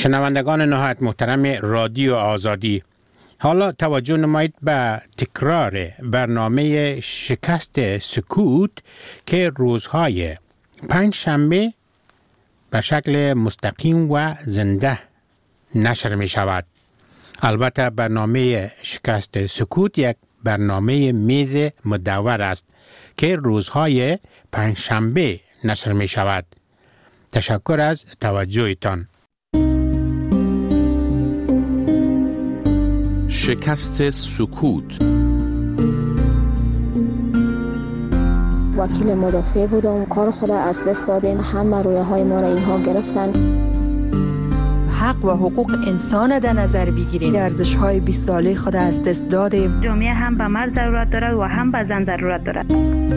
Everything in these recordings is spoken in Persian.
شنوندگان نهایت محترم رادیو آزادی، حالا توجه نمایید به تکرار برنامه شکست سکوت که روزهای پنجشنبه به شکل مستقیم و زنده نشر می شود. البته برنامه شکست سکوت یک برنامه میز مدور است که روزهای پنجشنبه نشر می شود. تشکر از توجهتان. شکست سکوت. وکیل مدافع بودم، کار خود از دست دادیم، همه رویه های ما را اینها گرفتن. حق و حقوق انسان در نظر بگیریم، ارزش های 20 ساله خود از دست دادیم. جامعه هم به مرد ضرورت دارد و هم به زن ضرورت دارد.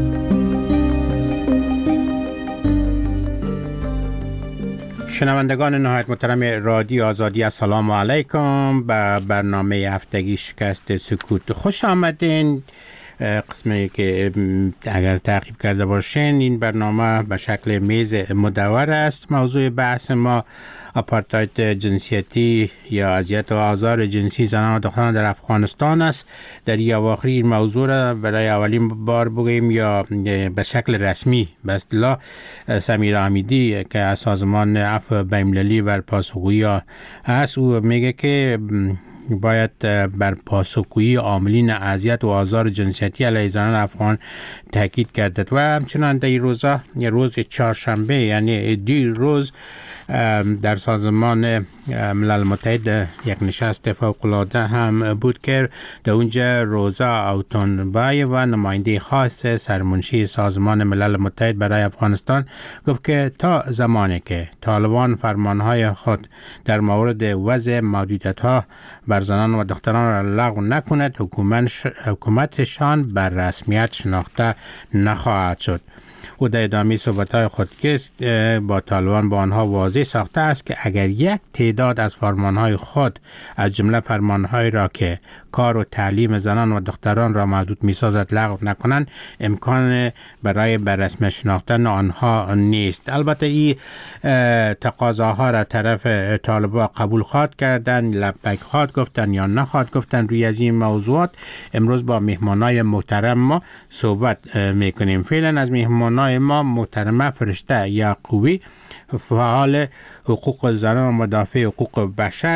شنوندگان نهایت محترم رادیو آزادی، السلام علیکم. به برنامه هفتگی شکست سکوت خوش آمدین. قسمی که اگر تعقیب کرده باشین، این برنامه به شکل میز مدور است. موضوع بحث ما آپارتاید جنسیتی یا اذیت و آزار جنسی زنان و دختران در افغانستان است. در این اواخر این موضوع را برای اولین بار بگوییم یا به شکل رسمی به اصطلاح سمیر حمیدی که از سازمان عفو بین‌المللی بر پاسخگویی است، او میگه که باید بر پاسخگویی عاملین اذیت و آزار جنسیتی علیه زنان افغان تاکید گردد و همچنان در این روزا، روز چهارشنبه یعنی دیروز، در سازمان ملل متحد یک نشست فوق‌العاده هم بود که در اونجا روزا اوتونبای و نماینده خاص سرمنشی سازمان ملل متحد برای افغانستان گفت که تا زمانی که طالبان فرمانهای خود در مورد وضع محدودیت‌ها بر زنان و دختران را لغو نکند، حکومتشان بر رسمیت شناخته نخواهد شد. او در ادامه صحبت‌های خود که با طالبان با آنها واضح ساخته است که اگر یک تعداد از فرمانهای خود از جمله فرمانهایی را که کار و تعلیم زنان و دختران را محدود می‌سازد لغو نکنند، امکان برای بررسمی شناختن آنها نیست. البته این تقاضاها را طرف طالبان قبول خواهد کردن، لبیک خواهد گفتن یا نخواهد گفتن. روی از این موضوعات امروز با مهمانای محترم ما صحبت میکنیم. فعلا از مهمانای ما محترمه فرشته یعقوبی، فعال حقوق زنان و مدافع حقوق بشر،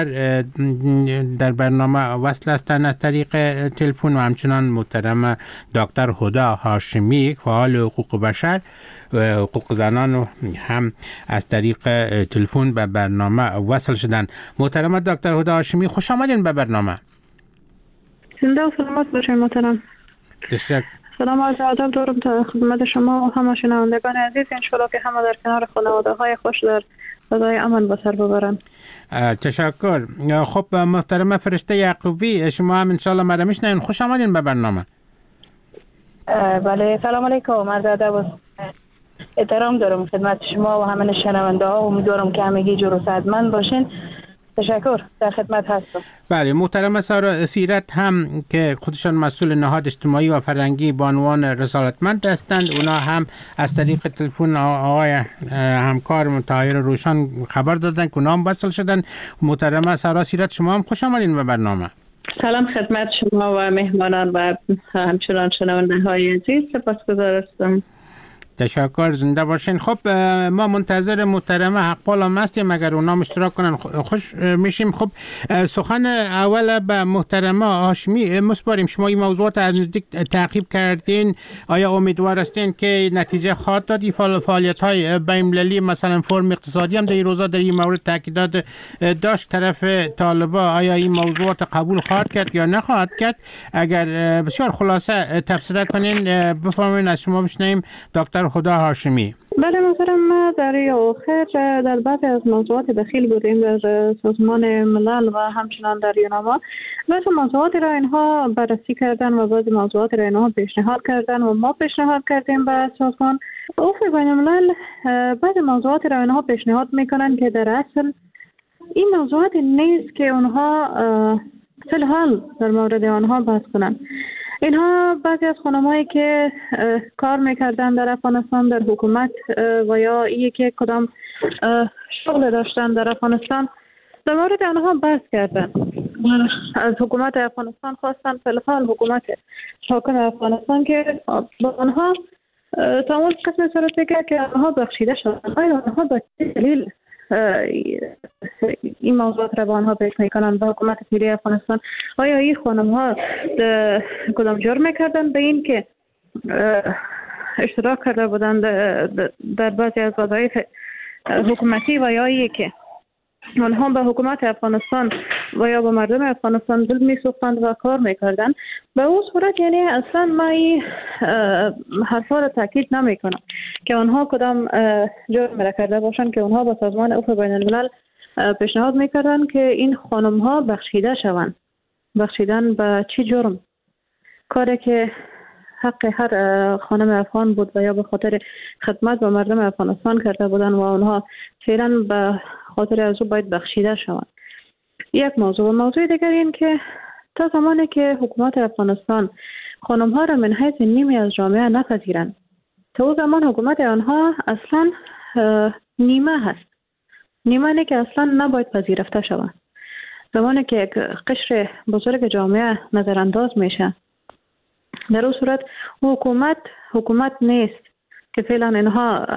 در برنامه وصل هستند از طریق تلفن، و همچنان محترم دکتر هدی هاشمی، فعال حقوق بشر و حقوق زنان، هم از طریق تلفن به برنامه وصل شدن. محترم دکتر هدی هاشمی، خوش آمدین به برنامه. زنده و سلامت باشید محترم. تشکر. سلام و ادب دارم تا خدمت شما و همه شنوندگان عزیز. انشالله که همه در کنار خانواده های خوش در فضای امن به سر ببرن. تشکر. خب محترم فرشته یعقوبی، شما هم انشالله مرا میشنوین. خوش آمدین به برنامه. بله، سلام علیکم. عرض ادب و احترام دارم خدمت شما و همه شنونده ها. امیدوارم که همگی جور و صحتمند باشین. تشکر، در خدمت هستم. بله، محترم سارا سیرت هم که خودشان مسئول نهاد اجتماعی و فرهنگی با عنوان رسالتمند هستند، اونا هم از طریق تلفن آقای همکار طاهر روشن خبر دادن که اونا هم وصل شدن. محترم سارا سیرت، شما هم خوش آمدین به برنامه. سلام خدمت شما و مهمانان و همچنان شنونده های عزیز. سپاسگزار هستم. تشکر، زنده باشین. خب ما منتظر محترمه حقپال هم هستیم، اگر اونا اشتراک کنن خوش میشیم. خب سخن اول به محترمه هاشمی مسپاریم. شما این موضوعات از نزدیک تعقیب کردین، آیا امیدوار هستین که نتیجه خواهد داد این فعالیت های بین‌المللی، مثلا فرم اقتصادی هم در این روزا در این مورد تاکیدات داشت طرف طالبان؟ آیا این موضوعات قبول خواهد کرد یا نخواهد کرد؟ اگر بسیار خلاصه تفسیر کنین بفرمایید، از شما بشنویم دکتر هدی هاشمی. بله محترم، در آخر در بعضی از موضوعات دخیل بودیم در سازمان ملل و همچنان در یوناما. بعضی موضوعات را اینها بررسی کردن و بعضی موضوعات را اینها پیشنهاد کردن و ما پیشنهاد کردیم به سازمان. افق بین الملل بعضی موضوعات را اینها پیشنهاد میکنن که در اصل این موضوعات نیست که اونها فی الحال در مورد آنها بحث کنن. اینها بعضی از خانمایی که کار میکردن در افغانستان در حکومت و یا یکی کدام شغل داشتن در افغانستان در مورد آنها بحث کردن. از حکومت افغانستان خواستن، فعلا حکومت حاکم افغانستان که با آنها تمام قسم صورت بگه که آنها بخشیده شدن. آیا آنها به دلیل این موضوعات را با آنها پیش میکنن به حکومت فعلی افغانستان؟ آیا این خانم ها کدام جرم کردن به این که اشتراک کرده بودند در بعضی از وظایف حکومتی و یا ای که آنها به حکومت افغانستان و یا به مردم افغانستان دل میسوختند و کار میکردند؟ به اون صورت یعنی اصلا ما این حرفا را تاکید نمیکنم که آنها کدام جرم را کرده باشند که آنها با سازمان عفو بین الملل پیشنهاد میکردن که این خانم ها بخشیده شوند. بخشیدن به چی جرم؟ کاری که حق هر خانم افغان بود و یا به خاطر خدمت به مردم افغانستان کرده بودن و آنها فعلا به خاطر از او باید بخشیده شوند. یک موضوع. موضوع دیگر این که تا زمانی که حکومت افغانستان خانم ها را من حیث نیمی از جامعه نپذیرند، تا او زمان حکومت آنها اصلا نیمه هست. نیمه نه که اصلا نباید پذیرفته شوند. زمانی که یک قشر بزرگ جامعه نظرانداز میشه، در اون صورت حکومت نیست که فعلا اینها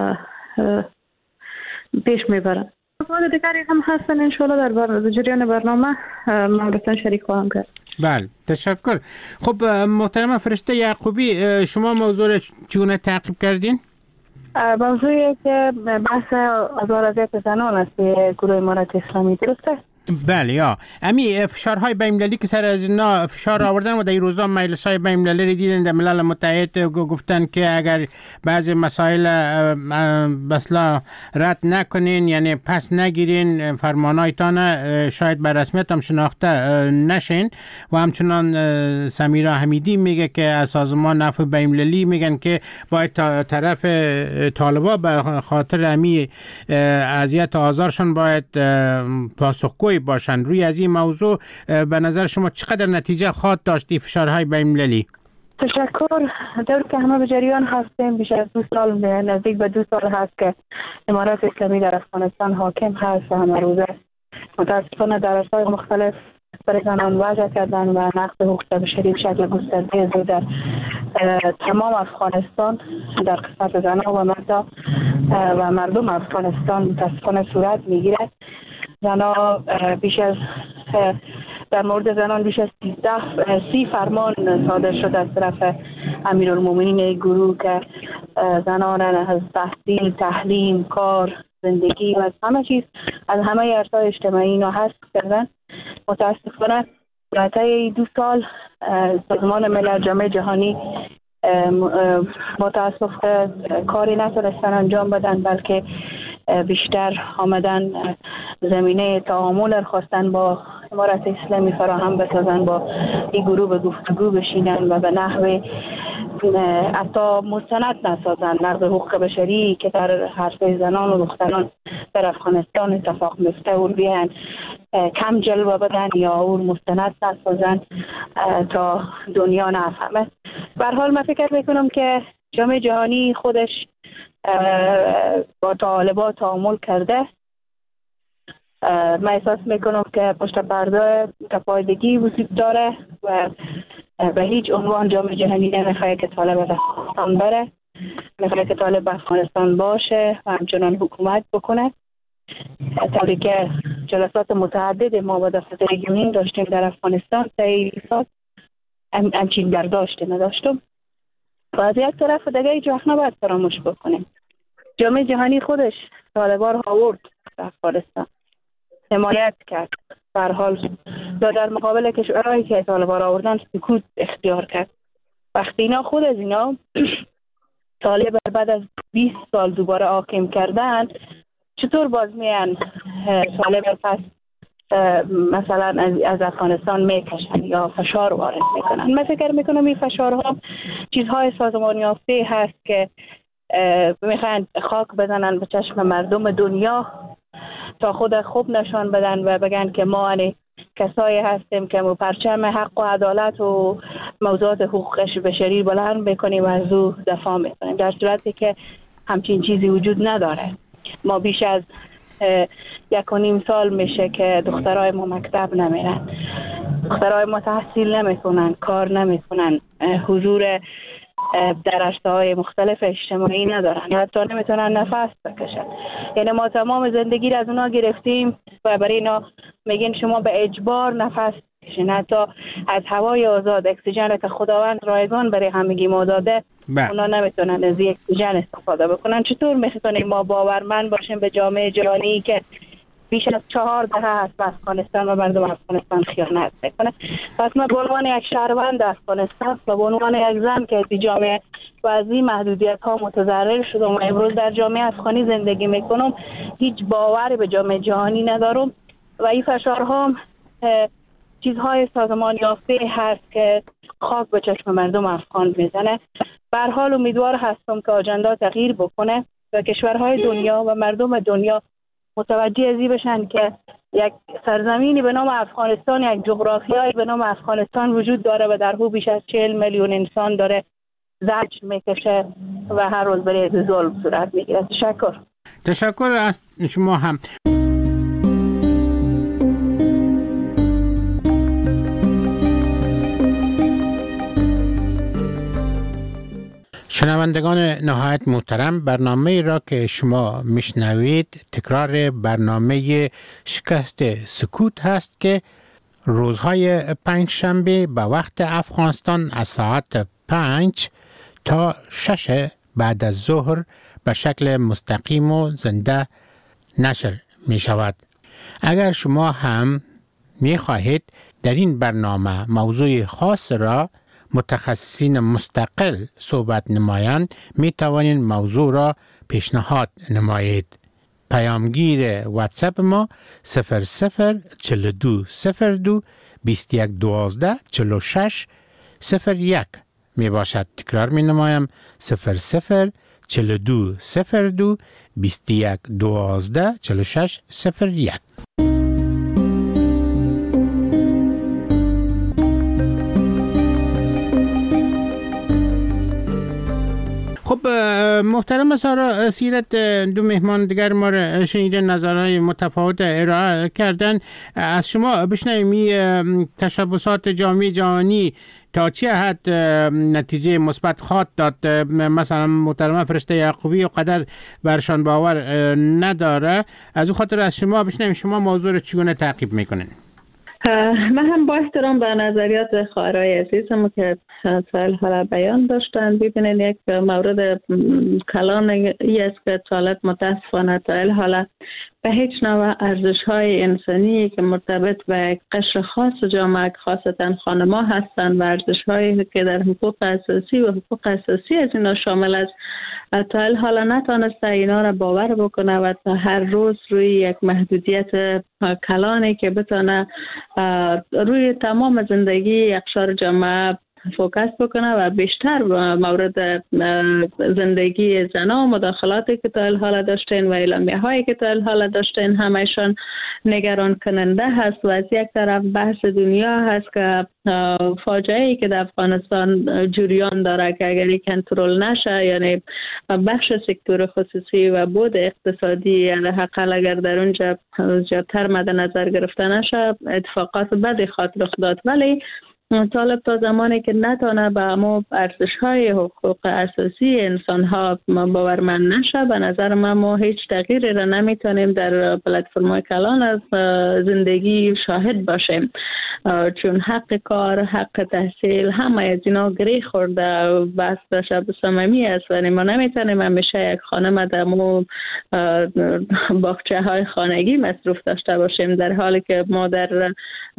پیش میبرن. موضوع دیگری هم هستن انشاءالله در جریان برنامه معرفتن شریک خواهم کرد. بله، تشکر. خب محترم فرشته یعقوبی، شما موضوع را چگونه تعقیب کردین؟ موضوعی که بحث آزار اذیت زنان است به گروه امارت اسلامی، درسته؟ بله. یا امی فشارهای بین‌المللی که سر از اینا فشار آوردن و در این روزا مجلس‌های بین‌المللی رو دیدن، در ملل متحد گفتن که اگر بعضی مسائل بسلا رد نکنین، یعنی پس نگیرین، فرمانایتان شاید به رسمیت هم شناخته نشین. و همچنان سمیرا حمیدی میگه که از سازمان عفو بین‌المللی میگن که باید طرف طالبا به خاطر امی اذیت و آزارشون باید پاسخگوی باشند. روی از این موضوع به نظر شما چقدر نتیجه خواهد داشت فشارهای بین‌المللی؟ تشکر. در که همه به جریان هستیم، بیش از 2 سال، نزدیک به 2 سال هست که امارات اسلامی در افغانستان حاکم هست و همه روزه متاسفانه در اصلاح مختلف برای زنان وضع کردن و نقض حقوق بشری به شکل گسترده در تمام افغانستان در قسمت زنان و مردا و مردم افغانستان متاسفانه صورت میگیرد. زنان بیش از در مورد زنان بیش از 30 فرمان صادر شده از طرف امیرالمومنین گروه که زنان از تحصیل، تعلیم، کار، زندگی و از همه چیز، از همه عرصه‌های اجتماعی اینا حذف کردن. متاسفانه طی 2 سال سازمان ملل، جامعه جهانی متاسف کاری نتونستن انجام بدن، بلکه بیشتر آمدن زمینه تعامل خواستن با امارت اسلامی فراهم بسازن، با این گروه به گفتگو بشینن و به نحو حتی مستند نسازن. نقض حقوق بشری که در حرفه زنان و دختران در افغانستان اتفاق میفته و بیان کم جلوه بدن یا اون مستند نسازن تا دنیا نفهمه. به هر حال من فکر میکنم که جامعه جهانی خودش با طالبان تعامل کرده. من احساس میکنم که پشت پرده تفاوت‌گی وجود داره و به هیچ عنوان جامعه جهانی نمیخواد که طالب از افغانستان بره، نمیخواد که طالب افغانستان باشه و همچنان حکومت بکنه. طوری که جلسات متعدد ما با دفتر ریگیونین داشتیم در افغانستان طی سال همچین برداشت نداشتم. و از یک طرف دیگه هیچ وقت نباید فراموش بکنیم جامعه جهانی خودش طالبان را آورد در افغانستان، حمایت کرد، به هر حال در مقابل کشورهایی که طالبان را آوردن سکوت اختیار کرد. وقتی اینا خود از اینا طالب بعد از 20 سال دوباره حاکم کردن، چطور باز میان طالب پس مثلا از افغانستان میکشن یا فشار وارد میکنن؟ من فکر میکنم این فشارها چیزهای سازمان یافته هست که میخوان خاک بزنن به چشم مردم دنیا تا خود خوب نشان بدن و بگن که ما کسایی هستیم که پرچم حق و عدالت و موضوعات حقوق بشری بلند میکنیم و از او دفاع میکنیم، در صورتی که همچین چیزی وجود نداره. ما بیش از 1.5 سال میشه که دخترای ما مکتب نمیرن، دخترای ما تحصیل نمیکنن، کار نمیکنن، حضور در رشته‌های مختلف اجتماعی ندارن، حتی نمیتونن نفس بکشن. یعنی ما تمام زندگی را از اونا گرفتیم و برای اینا میگین شما به اجبار نفس بکشین. حتی از هوای آزاد، اکسیژن که خداوند رایگان برای همگی ما داده، اونا نمیتونن از اکسیژن استفاده بکنن. چطور میتونیم ما باورمند باشیم به جامعه جهانی که بیش از 4 دهه است به افغانستان و مردم افغانستان خیانت میکنه؟ پس من به عنوان یک شهروند افغانستان و به عنوان یک زن که از جامعه و از این محدودیت ها متضرر شدم و امروز در جامعه افغانی زندگی میکنم، هیچ باوری به جامعه جهانی ندارم و این فشارها چیزهای سازمان یافته هست که خاک به چشم مردم افغان میزنه. به هر حال امیدوار هستم که آجندا تغییر بکنه و کشورهای دنیا و مردم دنیا متوجه ازی بشن که یک سرزمینی به نام افغانستان، یک جغرافیایی به نام افغانستان وجود داره و در او بیش از 40 میلیون انسان داره زجر میکشه و هر روز برای ظلم صورت میگیره. تشکر از شما هم. شنوندگان نهایت محترم، برنامه را که شما میشنوید تکرار برنامه شکست سکوت هست که روزهای پنجشنبه به وقت افغانستان از ساعت 5 تا 6 بعد از ظهر به شکل مستقیم و زنده نشر می شود. اگر شما هم می خواهید در این برنامه موضوع خاص را متخصصین مستقل صحبت نمایند، می توانید موضوع را پیشنهاد نمایید. پیامگیر واتساپ ما 004202 2112 46 01 می باشد. تکرار می نمایم 004202 2112 46 01. خب محترم سارا سیرت، دو مهمان دیگر ما را شنیدن، نظرهای متفاوت ارائه کردن. از شما بشنویم تشبسات جامعه جهانی تا چه حد نتیجه مثبت خواهد داد. مثلا محترم فرشته یعقوبی و قدر برشان باور نداره، از او خاطر از شما بشنویم شما موضوع را چگونه تعقیب میکنین؟ من هم با احترام به نظریات خواهرای عزیزم که سوال حالا بیان داشتن، ببینید یک مورد کلان ای است که طالب متاسفانه تا حالا به هیچ نوع ارزش‌های انسانی که مرتبط به قشر خاص جامعه خاصتا خانم‌ها هستند و ارزش‌هایی که در حقوق اساسی و حقوق اساسی از اینا شامل است، تا حالا نتونسته اینا را باور بکنه و تا هر روز روی یک محدودیت کلانی که بتونه روی تمام زندگی اقشار جامعه فوکس بکنه و بیشتر مورد زندگی زنها و مداخلاتی که تا حالا داشتین و اعلامیه هایی که تا حالا داشتین همشان نگران کننده هست و از یک طرف بحث دنیا هست که فاجعه ای که در افغانستان جریان داره که اگر کنترل نشه، یعنی بخش سکتور خصوصی و بود اقتصادی حداقل اگر در اونجا زیادتر مد نظر گرفته نشه، اتفاقات بدی خواهد رخ داد. ولی طالب تا زمانی که نتونه به ما ارزش‌های حقوق اساسی انسان‌ها باورمند نشه، به نظر من ما هیچ تغییری را نمیتونیم در پلتفرم‌های کلان از زندگی شاهد باشیم، چون حق کار، حق تحصیل، همه از اینا گره خورده و بحث تشبس صمیمی است و ما نمیتونیم همیشه یک خانم در مو باغچه‌های خانگی مصروف داشته باشیم، در حالی که ما در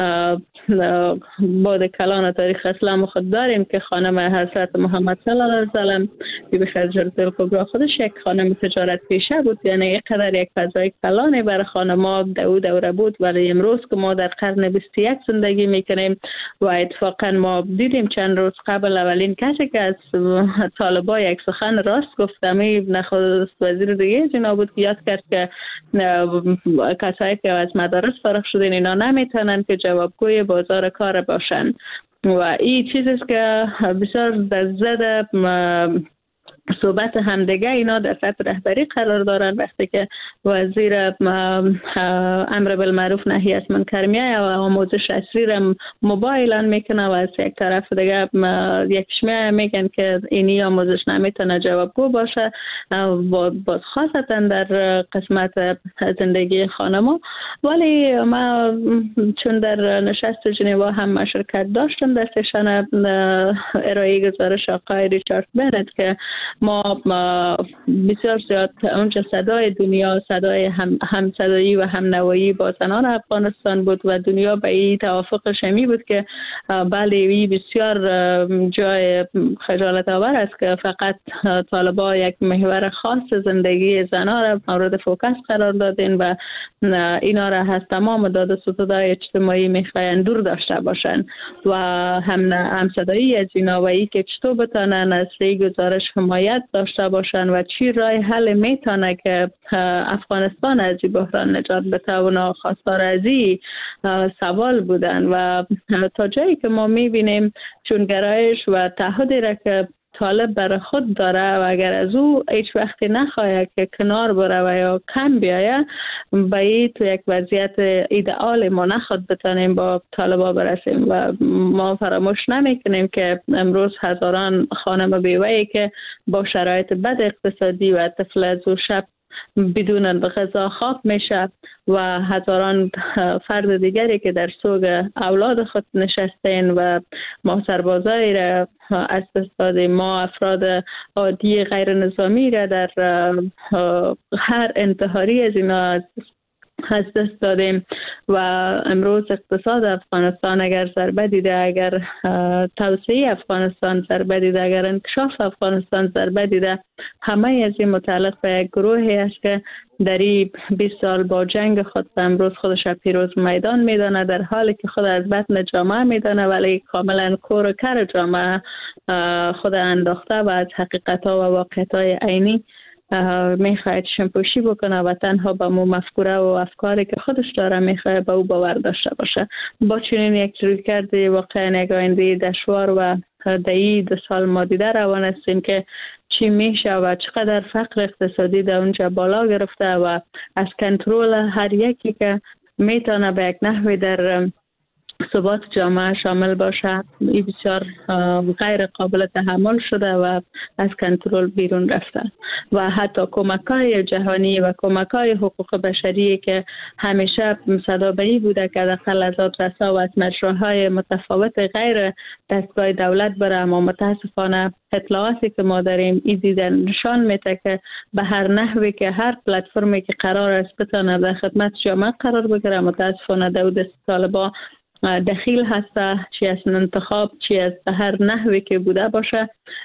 بعد کلان تاریخ اسلام خود داریم که خانم حضرت محمد صلی الله علیه و سلم بیبی خدیجه الکبری خودش یک خانم تجارت پیشه بود، یعنی یک قدر یک فضای کلانی برای خانم‌ها دوره بود. ولی امروز که ما در قرن 21 زندگی میکنیم و اتفاقا ما دیدیم چند روز قبل اولین کسی که از طالبا یک سخن راست گفتمی نخست وزیر دیگه از اینا بود که یاد کرد که کسایی که از مدارس فارغ شدن اینا نمیتونن که جوابگوی بازار کار باشن و این چیزی است که بسیار در ضد صحبت همدیگه اینا در سطح رهبری قرار دارن. وقتی که وزیر امر بالمعروف نهی از منکر میایه و آموزش عصری را موبایل میکنه و از یک طرف دیگه یکیش میگن که اینی آموزش نمیتونه جوابگو باشه، باز خاصتا در قسمت زندگی خانما. ولی ما چون در نشست ژنوا هم شرکت داشتم در سشن ارائه گزارش آقای ریچارد بنت که ما بسیار زیاد اونجا صدای دنیا، صدای هم صدایی و هم نوایی با زنان افغانستان بود و دنیا به این توافق شمی بود که بله این بسیار جای خجالت آور است که فقط طالبان یک محور خاص زندگی زنان را مورد فوکس قرار دادین و اینا را از تمام داد و ستودهای اجتماعی میخواین دور داشته باشن و هم صدایی از اینا و ای که چطور بتانن از گزارش حمایت داشته باشن و چی راه حل میتونه که افغانستان از این بحران نجات بتونه. خواستار از این سوال بودن و تا جایی که ما میبینیم چون گرایش و تعهدی را که طالب برای خود داره و اگر از او هیچ وقتی نخواهد که کنار بره و یا کم بیایه به این تو یک وضعیت ایدئال ما نخواد بتانیم با طالبا برسیم و ما فراموش نمیکنیم که امروز هزاران خانم بیوه‌ای که با شرایط بد اقتصادی و طفل از او شب بدون غذا خواب میشه و هزاران فرد دیگری که در سوگ اولاد خود نشستین و ما سربازایی را از دست دادیم، ما افراد عادی غیر نظامی را در هر انتحاری از اینا از دست دادیم و امروز اقتصاد افغانستان اگر ضربه دیده، اگر توسعه افغانستان ضربه دیده، اگر انکشاف افغانستان ضربه دیده، همه از این متعلق به یک گروهی است که در این 20 سال با جنگ خود امروز خودش پیروز میدان میدانه، در حالی که خود از بطن جامعه میدانه ولی کاملا کور و کر جامعه خود انداخته و از حقیقت ها و واقعیت های عینی میخواهد شمپوشی بکنه و تنها به مو مفکوره و افکاری که خودش داره میخواهد به او باور داشته باشه. با چنین یک رویکرد واقعا یک آینده دشوار و در این 2 سال ما دیده روان هستیم که چی میشه و چقدر فقر اقتصادی در اونجا بالا گرفته و از کنترل هر یکی که میتونه به یک نحوی در ثبات جامعه شامل باشه این بسیار غیر قابل تحمل شده و از کنترل بیرون رفته و حتی کمک‌های جهانی و کمک‌های حقوق بشری که همیشه صدا به این بوده که داخل از آدرسا و از مجراهای متفاوت غیر دستگاه دولت بره، اما متاسفانه اطلاعاتی که ما داریم این دیدن نشان میده که به هر نحوی که هر پلتفرمی که قرار است بتونه در خدمت جامعه قرار بگیره متاسفانه در دست طالبان دخیل هسته، چی از انتخاب چی از هر نحوی که بوده باشه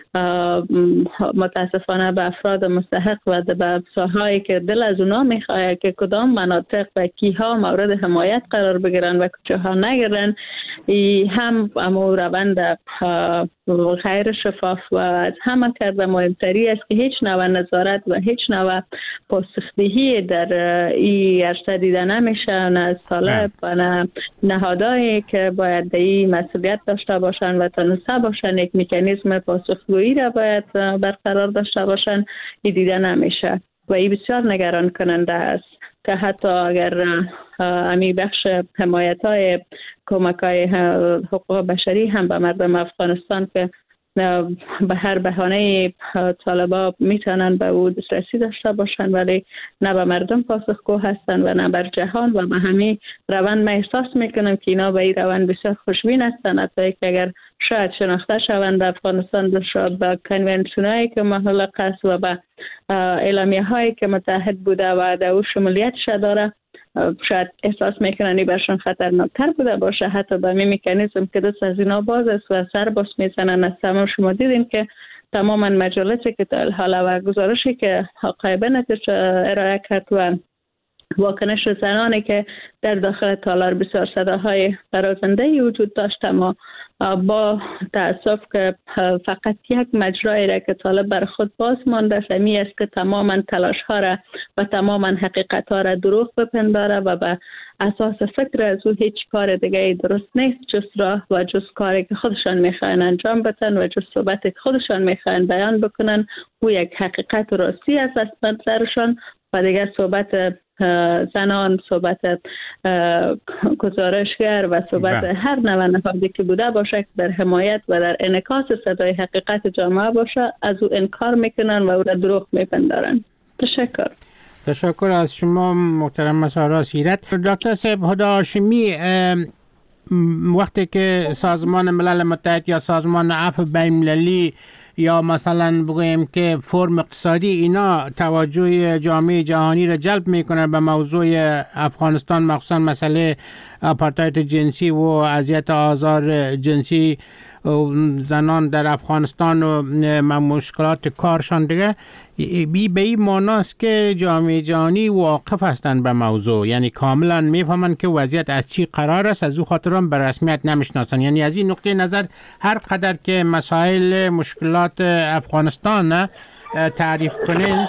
متاسفانه به افراد مستحق و به ساحه‌ای که دل از اونا میخواه که کدام مناطق و کیها مورد حمایت قرار بگیرن و کجاها نگیرن هم امو روند غیر شفاف و از همه کرده مهمتری است که هیچ نوع نظارت و هیچ نوع پاسخدهی در این عرصه دیده نمیشه، نه از طالب و نه نهادهایی که باید در این مسئولیت داشته باشن و تونسته باشن یک مکانیزم پاسخگویی را باید برقرار داشته باشن، این دیده نمیشه و این بسیار نگران کننده است که حتی اگر امی بخش حمایت های کمک های حقوق بشری هم به مردم افغانستان که به هر بهانه طالبا میتونن به او دسترسی داشته باشن ولی نه به مردم پاسخگو هستن و نه بر جهان و به همین روند ما احساس میکنم که اینا به این روند بسیار خوشبین هستن، حتی که اگر شاید شناخته شوند افغانستان شاید به کنونشن هایی که محلق است و به اعلامیه هایی که متحد بوده و در او شمولیتش داره شاید احساس میکنن این برشان خطرناکتر بوده باشه، حتی به می مکانیزم که دست از اینا باز است و سر باز میزنن. از تمام شما دیدین که تماما مجالسی که تا حالا و گزارشی که آقای بنت ارائه کرد و واکنش زنانی که در داخل تالار بسیار صداهای برازنده وجود داشت، اما با تأسف که فقط یک مجرایی را که طالب بر خود باز مانده سمی است که تماما تلاش ها را و تماما حقیقت ها را دروغ بپنداره و به اساس فکر از او هیچ کار دیگه درست نیست جز راه و جز کاری که خودشان میخواین انجام بدن و جز صحبتی که خودشان میخواین بیان بکنن. او یک حقیقت راستی است از نظرشان و دیگه صحبت زنان، صحبت گزارشگر و صحبت هر نوع نهادی که بوده باشه که در حمایت و در انعکاس صدای حقیقت جامعه باشه از او انکار میکنن و او را دروغ میپندارن. تشکر از شما محترم سارا سیرت. دکتر صاحب هدا هاشمی، وقتی که سازمان ملل متحد یا سازمان عفو بین المللی یا مثلا بگوییم که فرم اقتصادی اینا توجه جامعه جهانی را جلب میکنن به موضوع افغانستان، مخصوصا مسئله آپارتاید جنسی و اذیت آزار جنسی زنان در افغانستان و مشکلات کارشان دیگه، به این معناست که جامعه جهانی واقف هستند به موضوع، یعنی کاملا میفهمند که وضعیت از چی قرار است، از او خاطر هم به رسمیت نمیشناسند. یعنی از این نقطه نظر هر قدر که مسائل مشکلات افغانستان تعریف کنین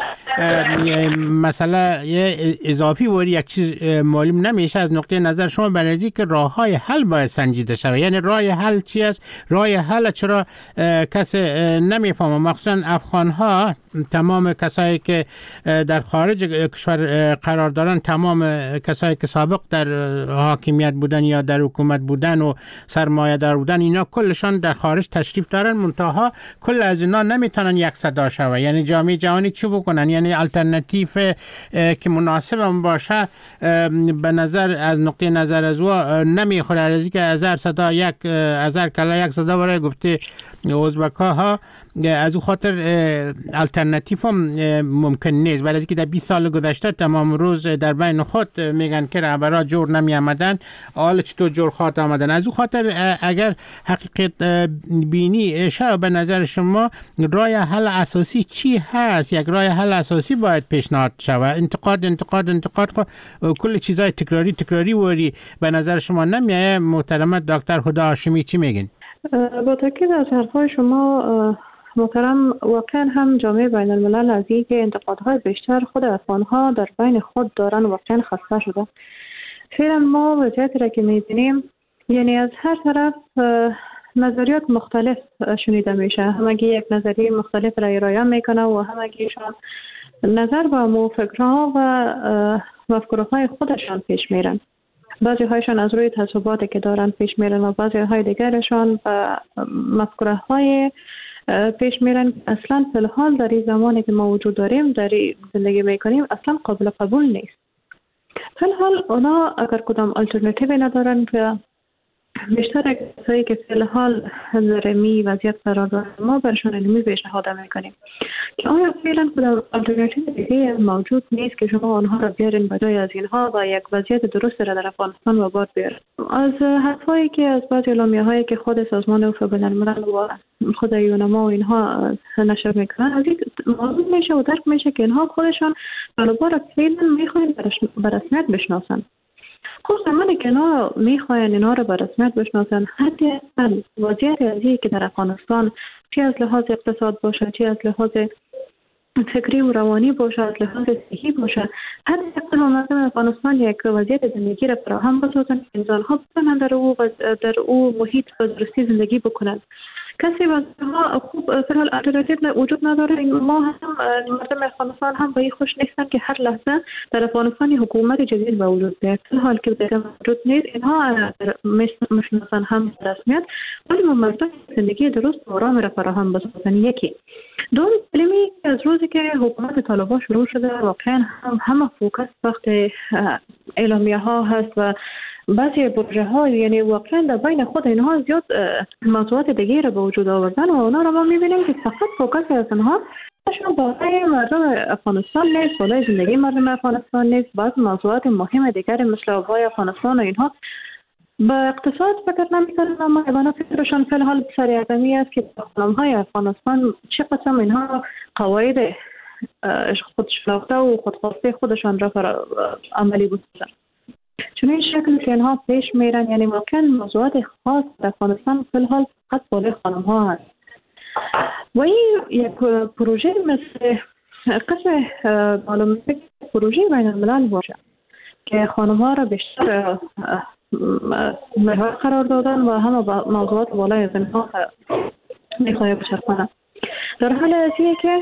مسئله اضافی وری یک چیز معلوم نمیشه. از نقطه نظر شما برای که راه های حل باید سنجیده شود. یعنی راه حل چی است؟ راه حل چرا کسی نمیفهمه؟ مخصوصا افغان ها، تمام کسایی که در خارج کشور قرار دارن، تمام کسایی که سابق در حاکمیت بودن یا در حکومت بودن و سرمایه دار بودن، اینا کلشان در خارج تشریف دارن، منتها کل از اینا نمیتونن یک صدا شوه. یعنی جامعه جهانی چی بکنن؟ یعنی الटरनेटिव که مناسب هم باشه به نظر از نقطه نظر از او نمیخوره. از که هزار صدا هزار کلا یک صدا برای گفته ازبک‌ها ها، از او خاطر الटरनेटिव هم ممکن نیست. برای اینکه در 20 سال گذشته تمام روز در بین خود میگن که رهبرا جور نمی آمدن، حالا چطور جور خواهد آمدن. از او خاطر اگر حقیقت بینی شد به نظر شما راه حل اساسی چی هست؟ یک راه حل اساسی باید پیشنهاد شود. انتقاد کل چیزای تکراری وری به نظر شما نمیایه؟ محترم دکتر هدا هاشمی چی میگین؟ با تاکید از حرفای شما محترم، واقعا هم جامعه بین الملل از این که انتقادهای بیشتر خود افغانها در بین خود دارن واقعا خسته شده. فعلا ما وضعیتی را که می‌بینیم، یعنی از هر طرف نظریات مختلف شنیده میشه، همگی یک نظریه مختلف را ارائه میکنه و همگیشان نظر با موافقها و مفکورهای خودشان پیش میرن. بعضی هایشان از روی تصوباتی که دارن پیش میرن و بعضی های دیگرشان به مفکوره های پیش میرن اصلا فی الحال در این زمانی که ما وجود داریم، در زندگی میکنیم، اصلا قابل قبول نیست. فی الحال اونا اگر کدام الटरनेटिव ندارن که بیشتر کسایی که فی الحال در می وضعیت قرار دارن، ما برشان علمی پیشنهاد میکنیم که آیا فعلا کدام الटरनेटिव دیگه موجود نیست که شما آنها را بیارین بدای از اینها و یک وضعیت درست را در افغانستان و باد بیارن. از حرفایی که از بعضی اعلامیه‌هایی که خود سازمان عفو بین الملل و خود یونما و اینها نشر میکنن، از این معلوم میشه و درک میشه که اینها خودشان طالبان فعلا میخواین به رسمیت بشناسن. خب زمانی که اینا میخواین اینا رو به رسمیت بشناسن، حتی وضعیت ازی که در افغانستان چی از لحاظ اقتصاد باشه، چی از لحاظ فکری و روانی باشه، از لحاظ صحی باشه، حتی مردم افغانستان یک وضعیت زندگی را فراهم بسازن که انسان‌ها بتونن در او محیط به درستی زندگی بکنن. کسی واسه خوب فرال الटरनेटिव وجود نداره. ما هم مردم افغانستان هم به این خوش نیستن که هر لحظه در افغانستان حکومت جدید به وجود بیاد. در حالی که دیگه وجود نیست، اینها میشناسن هم رسمیت، ولی مردم زندگی درست و آرام را فراهم بسازن. یکی دوم علمی از روزی که حکومت طالبان شروع شده، واقعا همه فوکس وقت اعلامیه ها هست و بعضی پروژه ها، یعنی واقعا در بین خود اینها زیاد موضوعات دیگه را به وجود آوردن و اونا را ما میبینیم که فقط فوکس از اینها بالای مردم افغانستان نیست، بالای زندگی مردم افغانستان نیست. بعض موضوعات مهم دیگر مثل آبای افغانستان و اینها با اقتصاد فکر نمی‌کنن، اما ایوان فکرشان فی الحال سرگرمی است که خانم‌های افغانستان چه قسم اینها قواعد خودشناخته و خودخواسته خودشان را عملی بسازند. چون این شکل که اینها پیش میرن، یعنی واقعا موضوعات خاص در افغانستان فی الحال فقط بالای خانم ها هست و این یک پروژه مثل قسم معلومه پروژه بین الملل باشه که خانم ها را بیشتر محور قرار دادن و همه موضوعات بالای از اینها میخواهی بچرخانه. در حال ازیه که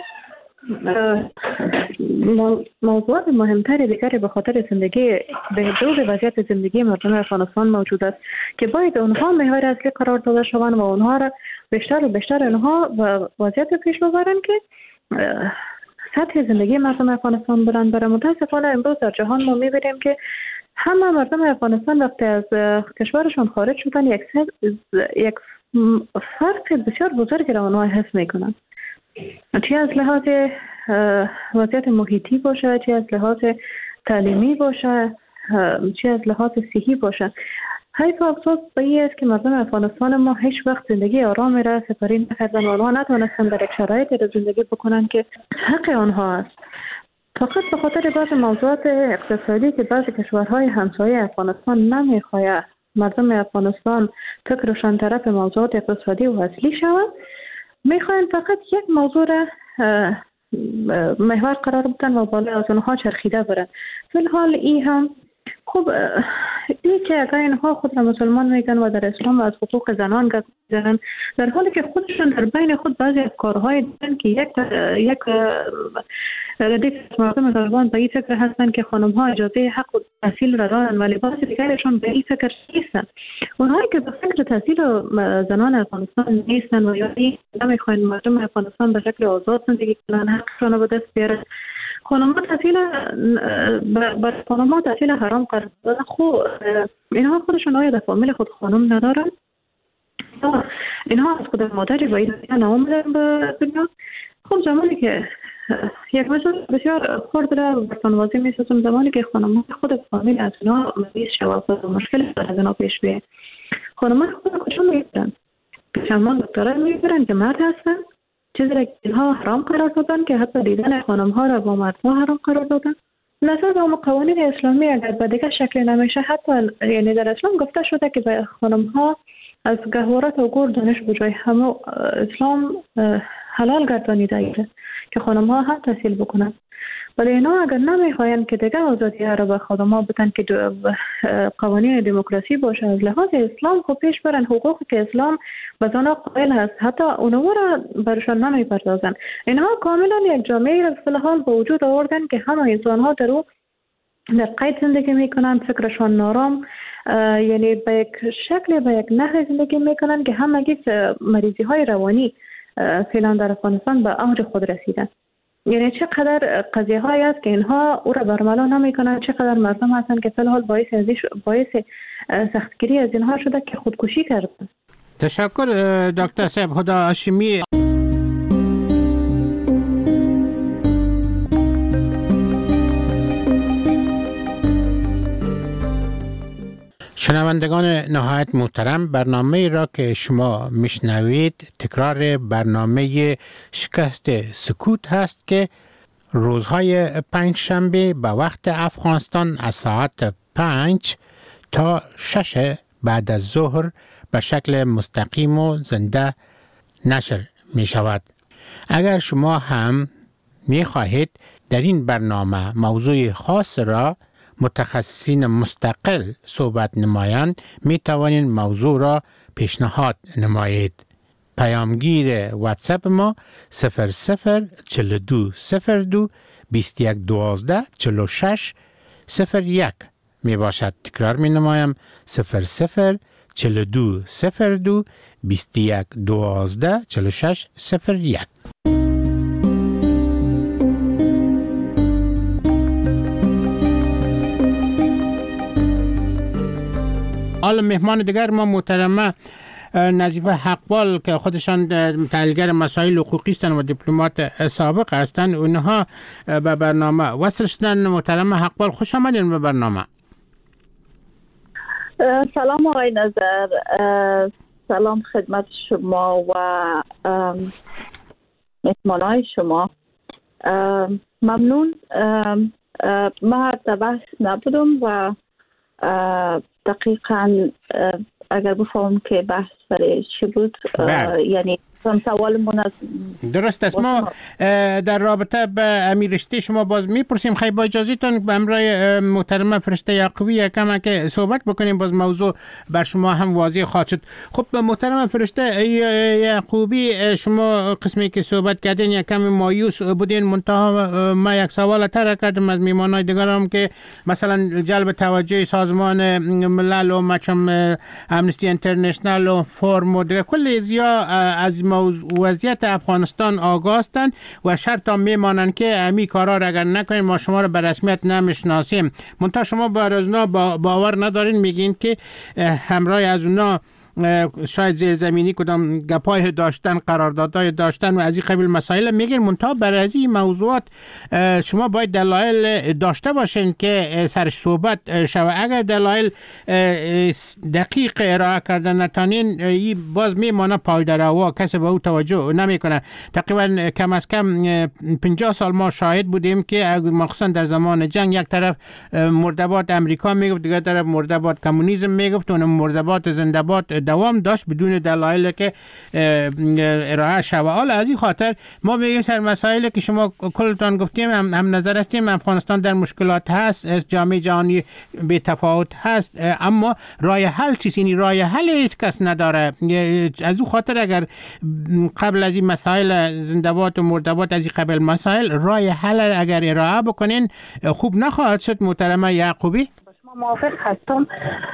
موضوعات مهمتر دیگری به خاطر زندگی بهبود وضعیت زندگی مردم افغانستان موجود است که باید اونها محور اصلی قرار داده شوند و اونها را بیشتر و بیشتر اونها وضعیت پیش ببرند که سطح زندگی مردم افغانستان بلند بره. متاسفانه امروز در جهان ما می‌بینیم که همه مردم افغانستان وقتی از کشورشان خارج شدن یک فرق بسیار بزرگی را اونها حس میکنن، چه از لحاظ وضعیت محیطی باشه، چه از لحاظ تعلیمی باشه، چه از لحاظ صحی باشه. حیف افسوس به این است که مردم افغانستان ما هیچ وقت زندگی آرامی را سپری نکردن و آنها نتوانستن در یک شرایطی را زندگی بکنن که حق آنها است. فقط به خاطر بعض موضوعات اقتصادی که بعضی کشورهای همسایه افغانستان نمیخواهد مردم افغانستان فکرشان طرف موضوعات اقتصادی و اصلی شود، میخواهند فقط یک موضوع را محور قرار بدن و بالا از اونها چرخیده برن. فی الحال این هم خب این که اگر اینها خود را مسلمان میگن و در اسلام از حقوق زنان گپ میزنن، در حالی که خودشون در بین خود بعضی از کارهای دیدن که یک ردیف مردم طالبان به این فکر هستن که خانم ها اجازه حق و تحصیل را دارن، ولی بعضی دیگرشون به این فکر نیستن. اونهایی که به فکر تحصیل زنان افغانستان نیستن و یا نمیخواین مردم افغانستان به شکل آزاد زندگی کنن، حقشون رو به دست بیارن، خانم‌ها تحصیل حرام قرار دادن. خب اینها خودشون آیا در فامیل خود خانم ندارن؟ اینها از خود مادری و این نامدن به دنیا. خب زمانی که یک مثال بسیار خرد را برسان واضح می‌سازم، زمانی که خانم‌ها خود فامیل از اینا مریض شود و مشکل از اینا پیش بیاید، خانم‌ها خود کجا می‌برن؟ چندان دکترها می‌برن که مرد هستن، چیزی را که اینها حرام قرار دادن که حتی دیدن خانم‌ها را با مردها حرام قرار دادن. نظر به قوانین اسلامی اگر به دیگر شکل نمیشه، حتی یعنی در اسلام گفته شده که به خانم‌ها از گهوارات و گور دانش بجای همه اسلام حلال گردانیده ایده که خانم‌ها هم تحصیل بکنن. ولی اینا اگر نمیخواین که دیگر آزادی ها را به خانم‌ها بدن که قوانین دموکراسی باشه، از لحاظ اسلام خب پیش برن حقوقی که اسلام به آنها قائل هست، حتی اونها را برشان نمیپردازن. اینها کاملا یک جامعه را فی الحال به وجود آوردن که همه انسان‌ها در قید زندگی میکنن، فکرشان نارام، یعنی به یک شکل به یک نحو زندگی میکنن که همگی مریضی های روانی فعلا در افغانستان به اوج خود رسیدن. یعنی چقدر قضیه هایی است که اینها او را برملا نمیکنن، چقدر مردم هستند که فی الحال باعث سختگیری از اینها شده که خودکشی کردن. تشکر دکتر صاحب خدا هاشمی. شنوندگان نهایت محترم، برنامه را که شما میشنوید تکرار برنامه شکست سکوت هست که روزهای پنجشنبه به وقت افغانستان از ساعت 5 تا 6 بعد از ظهر به شکل مستقیم و زنده نشر می شود. اگر شما هم می خواهید در این برنامه موضوع خاص را متخصصین مستقل صحبت نمایند، می توانید موضوع را پیشنهاد نمایید. پیامگیر واتساپ ما 004202 2112 46 01 می باشد. تکرار می نمایم 004202 2112 46 01. حالا مهمان دیگر ما محترمه نظیفه حقبال که خودشان تحلیلگر مسائل حقوقی هستند و دیپلمات سابق هستند، اونها به برنامه وصل شدن. محترمه حقبال خوش آمدین به برنامه. سلام آقای نظر، سلام خدمت شما و مهمانای شما. ممنون. من در بحث نبودم و دقیقاً اگر بفهم که بحث برای چی بود، یعنی سوالمون از درست است. ما در رابطه به امیرشته شما باز میپرسیم. خیلی با اجازهتون به همراه محترم فرشته یعقوبی یکم که صحبت بکنیم، باز موضوع بر شما هم واضح خواهد شد. خب محترم فرشته یعقوبی، شما قسمی که صحبت کردین یکم مایوس بودین، منتها ما یک سوال طرح کردم از میمانای دیگرم که مثلا جلب توجه سازمان ملل و مچم امنستی اینترنشنال و فورم و دیگه کل زیا از وضعیت افغانستان آگاه هستند و شرط هم میمانند که امی کارا را اگر نکنیم ما شما را به رسمیت نمیشناسیم. منتها شما بر از اونا باور ندارین، میگین که همراه از اونا شاید زیرزمینی کدام گپای داشتن، قراردادهای داشتن و از این قبیل مسائل میگین. منتها برای از این موضوعات شما باید دلایل داشته باشین که سرش صحبت شود. اگر دلایل دقیق ارائه کردن نتانین، باز میمانه پایداروا، کسی به او توجه نمیکنه. تقریبا کم از کم 50 سال ما شاهد بودیم که مخصوصا در زمان جنگ یک طرف مردباد امریکا میگفت، دیگر طرف مردباد کمونیسم میگفت، اون مردباد زنده‌باد دوام داشت بدون دلایلی که ارائه شود. حالا از این خاطر ما میگیم سر مسائلی که شما کلتان گفتیم هم نظر هستیم. افغانستان در مشکلات هست، از جامعه جهانی به تفاوت هست، اما راه حل چیست؟ یعنی راه حل هیچ کس نداره. از اون خاطر اگر قبل از این مسائل زنده‌باد و مردباد، از این قبل مسائل راه حل اگر ارائه بکنین خوب نخواهد شد. محترمه یعقوبی موافق هستم.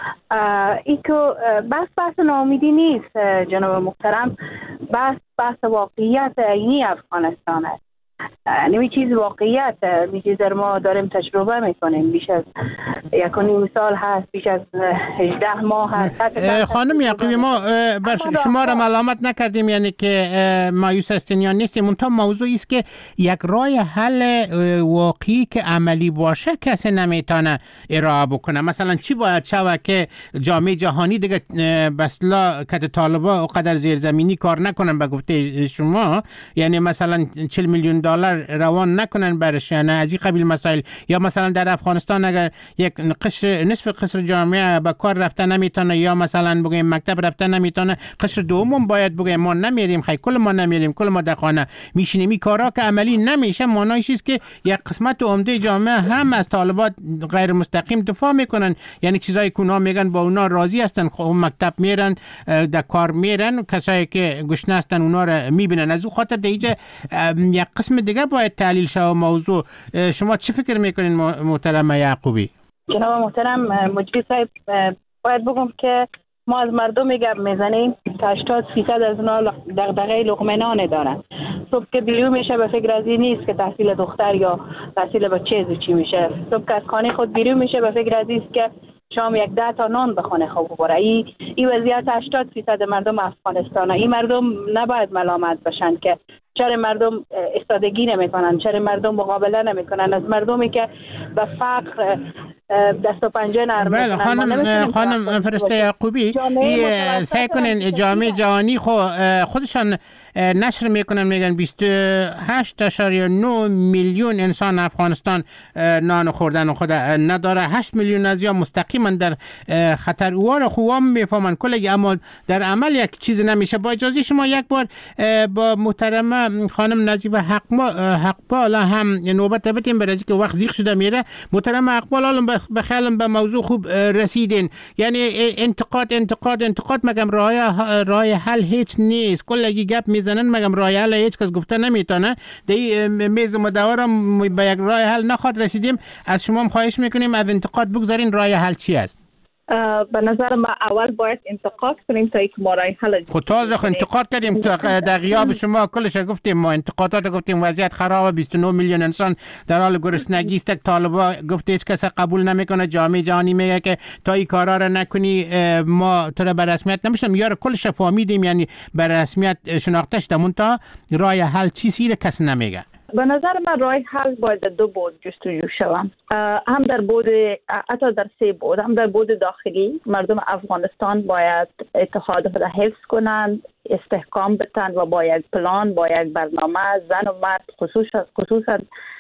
ای که بحث ناامیدی نیست جناب محترم، بحث واقعیت عینی افغانستان است. نمی چیز واقعیت، می چیز در ما داریم تجربه میکنیم. بیش از 1.5 سال هست، بیش از 18 ماه هست. خانم یعقوبی، ما شما را ملامت نکردیم یعنی که مایوس هستین یا نیستیم، منتها موضوعی است که یک راه حل واقعی که عملی باشه کسی نمیتونه ارائه بکنه. مثلا چی باید شود که جامعه جهانی دیگه بسلا که طالبا قدر زیرزمینی کار نکنن به گفته شما، یعنی مثلا 40 میلیون دلار روان نکنن برش، یعنی از این قبیل مسائل. یا مثلا در افغانستان اگر یک نصف قشر جامعه به کار رفته نمیتونه، یا مثلا بگیم مکتب رفته نمیتونه، قشر دوم باید بگیم ما نمیریم، کل ما نمیریم، کل ما در خانه میشینیم. این کارا که عملی نمیشه، معنیش است که یک قسمت عمده جامعه هم از طالبات غیر مستقیم دفاع میکنن. یعنی چیزایی که اونا میگن با اونا راضی هستن، خب مکتب میرن، در کار میرن، کسایی که گشنه هستن اونا رو میبینن. از اون خاطر دیگه یک قسم دیگه باید تحلیل شود موضوع. شما چی فکر میکنین محترم یعقوبی؟ جناب محترم مجری صاحب، باید بگم که ما از مردم گپ میزنیم که 80% از اونا دغدغه لقمه نان دارن. صبح که بیرون میشه به فکر از این نیست که تحصیل دختر یا تحصیل بچه چی میشه. صبح که از خانه خود بیرون میشه به فکر از این که شام 10 تا نان بخونه خوب بخوره. این وضعیت 80% مردم افغانستانه. این مردم نباید ملامت بشن که چرا مردم استادگی نمیکنن، چرا مردم مقابله نمیکنن از مردمی که به فقر دست و پنجه نرم میکنن. خانم فرشته یعقوبی، سعی کنین جامعه جهانی خودشان نشر میکنن، میگن 28.9 میلیون انسان افغانستان نان خوردن خود نداره، 8 میلیون از یا مستقیما در خطر. اوار خوام میفهمن کلی، اما در عمل یک چیز نمیشه. با اجازه شما یک بار با محترمه خانم نجیب حقپال هم نوبت بدیم، برای که وقت زیغ شده میره. محترمه حقپال بخیالم به موضوع خوب رسیدین. یعنی انتقاد مگم راه حل هیچ نیست. کلی گپ میزنن مگم راه حل هیچ کس گفته نمیتونه. دی میز مدارم به یک راه حل نخواد رسیدیم. از شما خواهش میکنیم از انتقاد بگذارین. راه حل چی است؟ به نظر ما اول باید انتقاد کنیم تا یک ما راه حل. خود تازه انتقاد کردیم در غیاب شما کلش گفتیم، ما انتقادات گفتیم وضعیت خرابه، 29 میلیون انسان در حال گرسنگی است. طالبا گفت هیچ کس قبول نمیکنه، جامعه جهانی میگه که تا این کارا رو نکنی ما تو رو به رسمیت نمیشم. یار کلش فهمیدیم، یعنی به رسمیت شناخته شده، منتها راه حل چیزی کس نمیگه. به نظر من راه حل باید دو بود جستجو شوند، هم در بود، حتی در 3 بود. هم در بود داخلی، مردم افغانستان باید اتحاد خود حفظ کنند، استحکام بتند و با یک پلان، با یک برنامه، زن و مرد خصوصا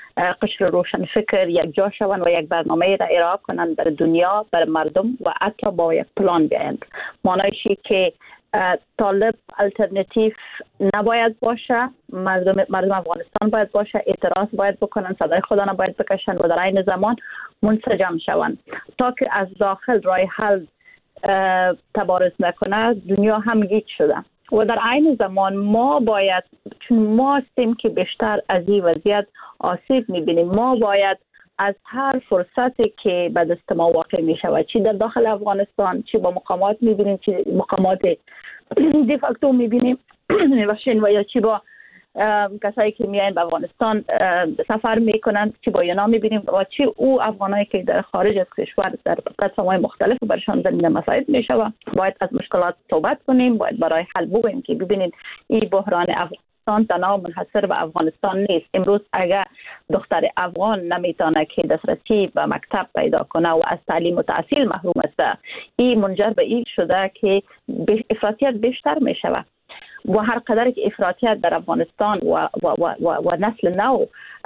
قشر روشن فکر یک جا شوند و یک برنامه را ارائه کنند در دنیا بر مردم و حتی با یک پلان بیایند. معنیشی که طالب الټرناتیو نباید باشه، مردم افغانستان باید باشه، اعتراض باید بکنن، صدای خود را باید بکشن و در این زمان منسجم شوند تا که از داخل راه حل تبارز نکنه. دنیا هم گیج شده و در عین زمان ما باید، چون ما هستیم که بیشتر از این وضعیت آسیب میبینیم، ما باید از هر فرصتی که به دست ما واقع می شود، چی در داخل افغانستان، چی با مقامات میبینیم، چی مقامات دی فاکتو میبینیم و یا چی با کسایی که میاین به افغانستان سفر میکنند، چی با اینا میبینیم و چی او افغانایی که در خارج از کشور در قسم‌های مختلف برشان زمینه مساعد میشود. باید از مشکلات صحبت کنیم، باید برای حل بگوییم که ببینید این بحران افغانستان تنها منحصر به افغانستان نیست. امروز اگر دختر افغان نمیتونه که دسترسی به مکتب پیدا کنه و از تعلیم و تحصیل محروم است، این منجر به این شده که افراطیت بیشتر میشود و هر قدر که افراطیت در افغانستان و نسل نو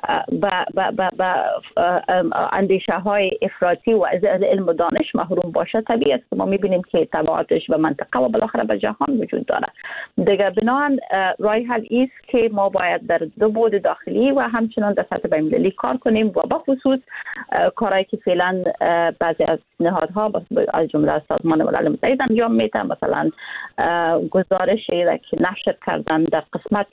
با اندیشه های افراطی و از علم و دانش محروم باشه، طبیعی است که ما میبینیم که تبعاتش به منطقه و بالاخره به جهان وجود داره. دیگه بنابراین راه حل است که ما باید در دو بعد داخلی و همچنان در سطح بین‌المللی کار کنیم و به خصوص کارهایی که فعلا بعضی از نهادها از جمله سازمان ملل متحد انجام میده، مثلا گزارشی را که نشر کردن در قسمت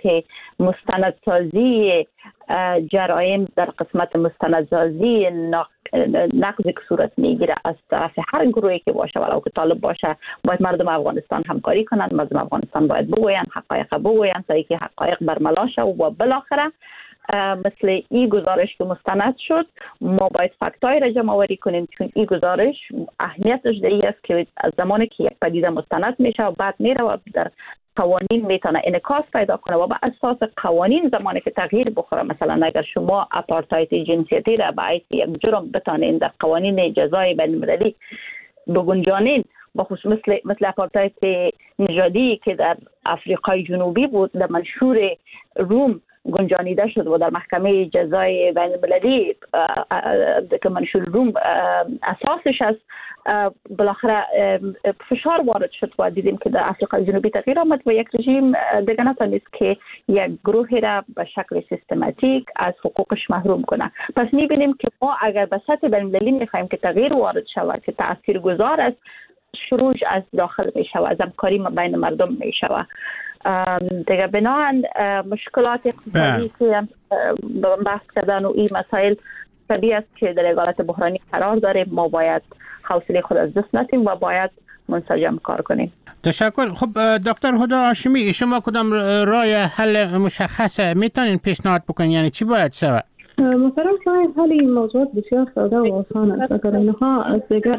مستندسازی جرایم، در قسمت مستندسازی نقضی که صورت میگیره از طرف هر گروهی که باشه، ولو که طالب باشه، باید مردم افغانستان همکاری کنند. مردم افغانستان باید بگویند، حقایق بگویند تا اینکه حقایق برملا شه و بالاخره مثل این گزارش که مستند شد ما باید فکتای را جمع آوری کنیم، چون این گزارش اهمیتش در این است که از زمانی که یک پدیده مستند میشه و بعد میره و در قوانین میتونه انعکاس پیدا کنه و با اساس قوانین زمانی که تغییر بخوره، مثلا اگر شما آپارتاید جنسیتی را به حیث یک جرم بتانین در قوانین جزای بین المللی بگنجانین، بخصوص مثل آپارتاید نژادی که در آفریقای جنوبی بود، در منشور روم گنجانیده شد و در محکمه جزای بین المللی که منشور روم اساسش است، بالاخره فشار وارد شد و دیدیم که در آفریقای جنوبی تغییر آمد و یک رژیم دیگه نتونست که یک گروهی را به شکل سیستماتیک از حقوقش محروم کنه. پس میبینیم که ما اگر به سطح بین المللی میخوایم که تغییر وارد شود که تاثیرگذار است، شروع از داخل میشود، از همکاری بین مردم میشود. دیگه بنابراین مشکلات اقتصادی که بحث کردن و این مسائل طبیعی است که در حالت بحرانی قرار داریم. ما باید حوصله خود از دست ندیم و باید منسجم کار کنیم. تشکر. خب دکتر هدی هاشمی، شما کدام راه حل مشخص میتونین پیشنهاد بکنین؟ یعنی چی باید شود؟ مثلا راه حل این موضوع بسیار ساده و آسان است. اگر اینها از دیگر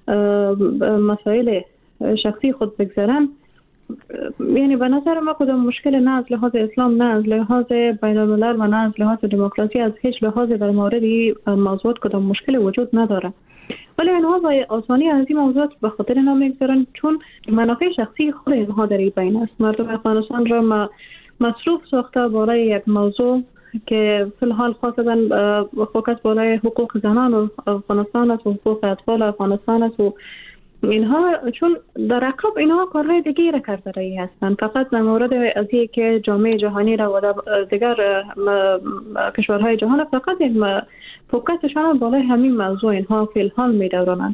مسائل شخصی خود بگذارن، یعنی به نظر ما کدام مشکل نه از لحاظ اسلام، نه از لحاظ بین الملل و نه از لحاظ دموکراسی، از هیچ لحاظ در مورد این موضوعات کدام مشکل وجود نداره. ولی اینها با آسانی از این موضوعات به خاطر اینا میگذارن چون منافع شخصی خود اینها در این بین است. مردم افغانستان را مصروف ساخته بالای یک موضوع که فی الحال خاصتا فوکس بالای حقوق زنان افغانستان است و حقوق اطفال افغانستان است و اینها، چون در عقب اینها کارهای دیگه را کرده رایی هستند. فقط در مورد از که جامعه جهانی را و دیگر کشورهای جهان فقط فوکسشان بالای همین موضوع اینها فی الحال می‌دورانند.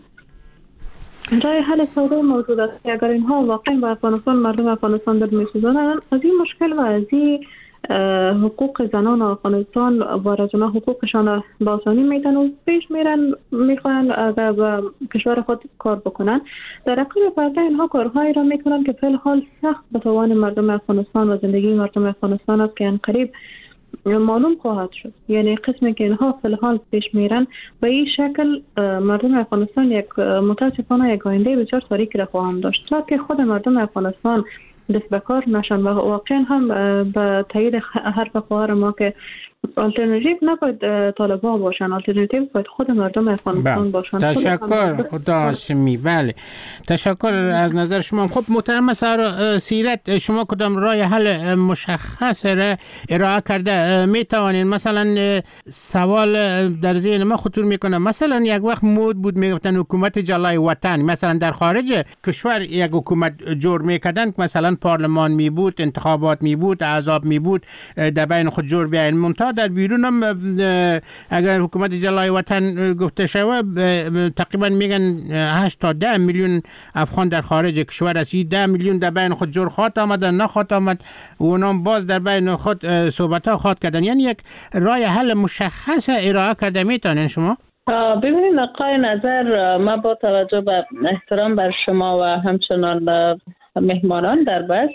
راه حل ساده موجود است که اگر اینها واقعا به افغانستان، مردم افغانستان در می‌سوزانند، از این مشکل و از این حقوق زنان افغانستان و رجنا حقوقشان با آسانی میدن و پیش میرن، میخوان اگر به کشور خود کار بکنن. در عقب پرده اینها کارهایی را میکنن که فی الحال سخت به توان مردم افغانستان و زندگی مردم افغانستان است که ان قریب معلوم خواهد شد. یعنی قسمی که اینها فی الحال پیش میرن به این شکل مردم افغانستان یک متاسفانه یک آینده بسیار تاریکی را خواهند داشت تا که خود مردم افغانستان دست به کار نشن و واقعا هم به تایید حرف خواهر ما که آلترناتیو نباید طالبان باشن، آلترناتیو باید خود مردم افغانستان باشن. تشکر خدا هاشمی. بله تشکر از نظر شما. خب محترم سیرت، شما کدام راه حل مشخص را ارائه کرده می توانید؟ مثلا سوال در ذهن ما خطور میکنه، مثلا یک وقت مود بود میگفتن حکومت جلای وطن، مثلا در خارج کشور یک حکومت جور میکردن، مثلا پارلمان می بود، انتخابات می بود، احزاب می بود، در بین خود جور بیاین. منتها در بیرون هم اگر حکومت جلای وطن گفته شود تقریبا میگن 8 تا 10 میلیون افغان در خارج کشور است. 10 میلیون در بین خود جور خواهد آمدن، نخواهد آمد و اونام باز در بین خود صحبت ها خواهد کردن. یعنی یک راه حل مشخص ارائه کرده میتونین شما؟ ببینید آقای نظر، ما با توجه به احترام بر شما و همچنان مهمانان در بس،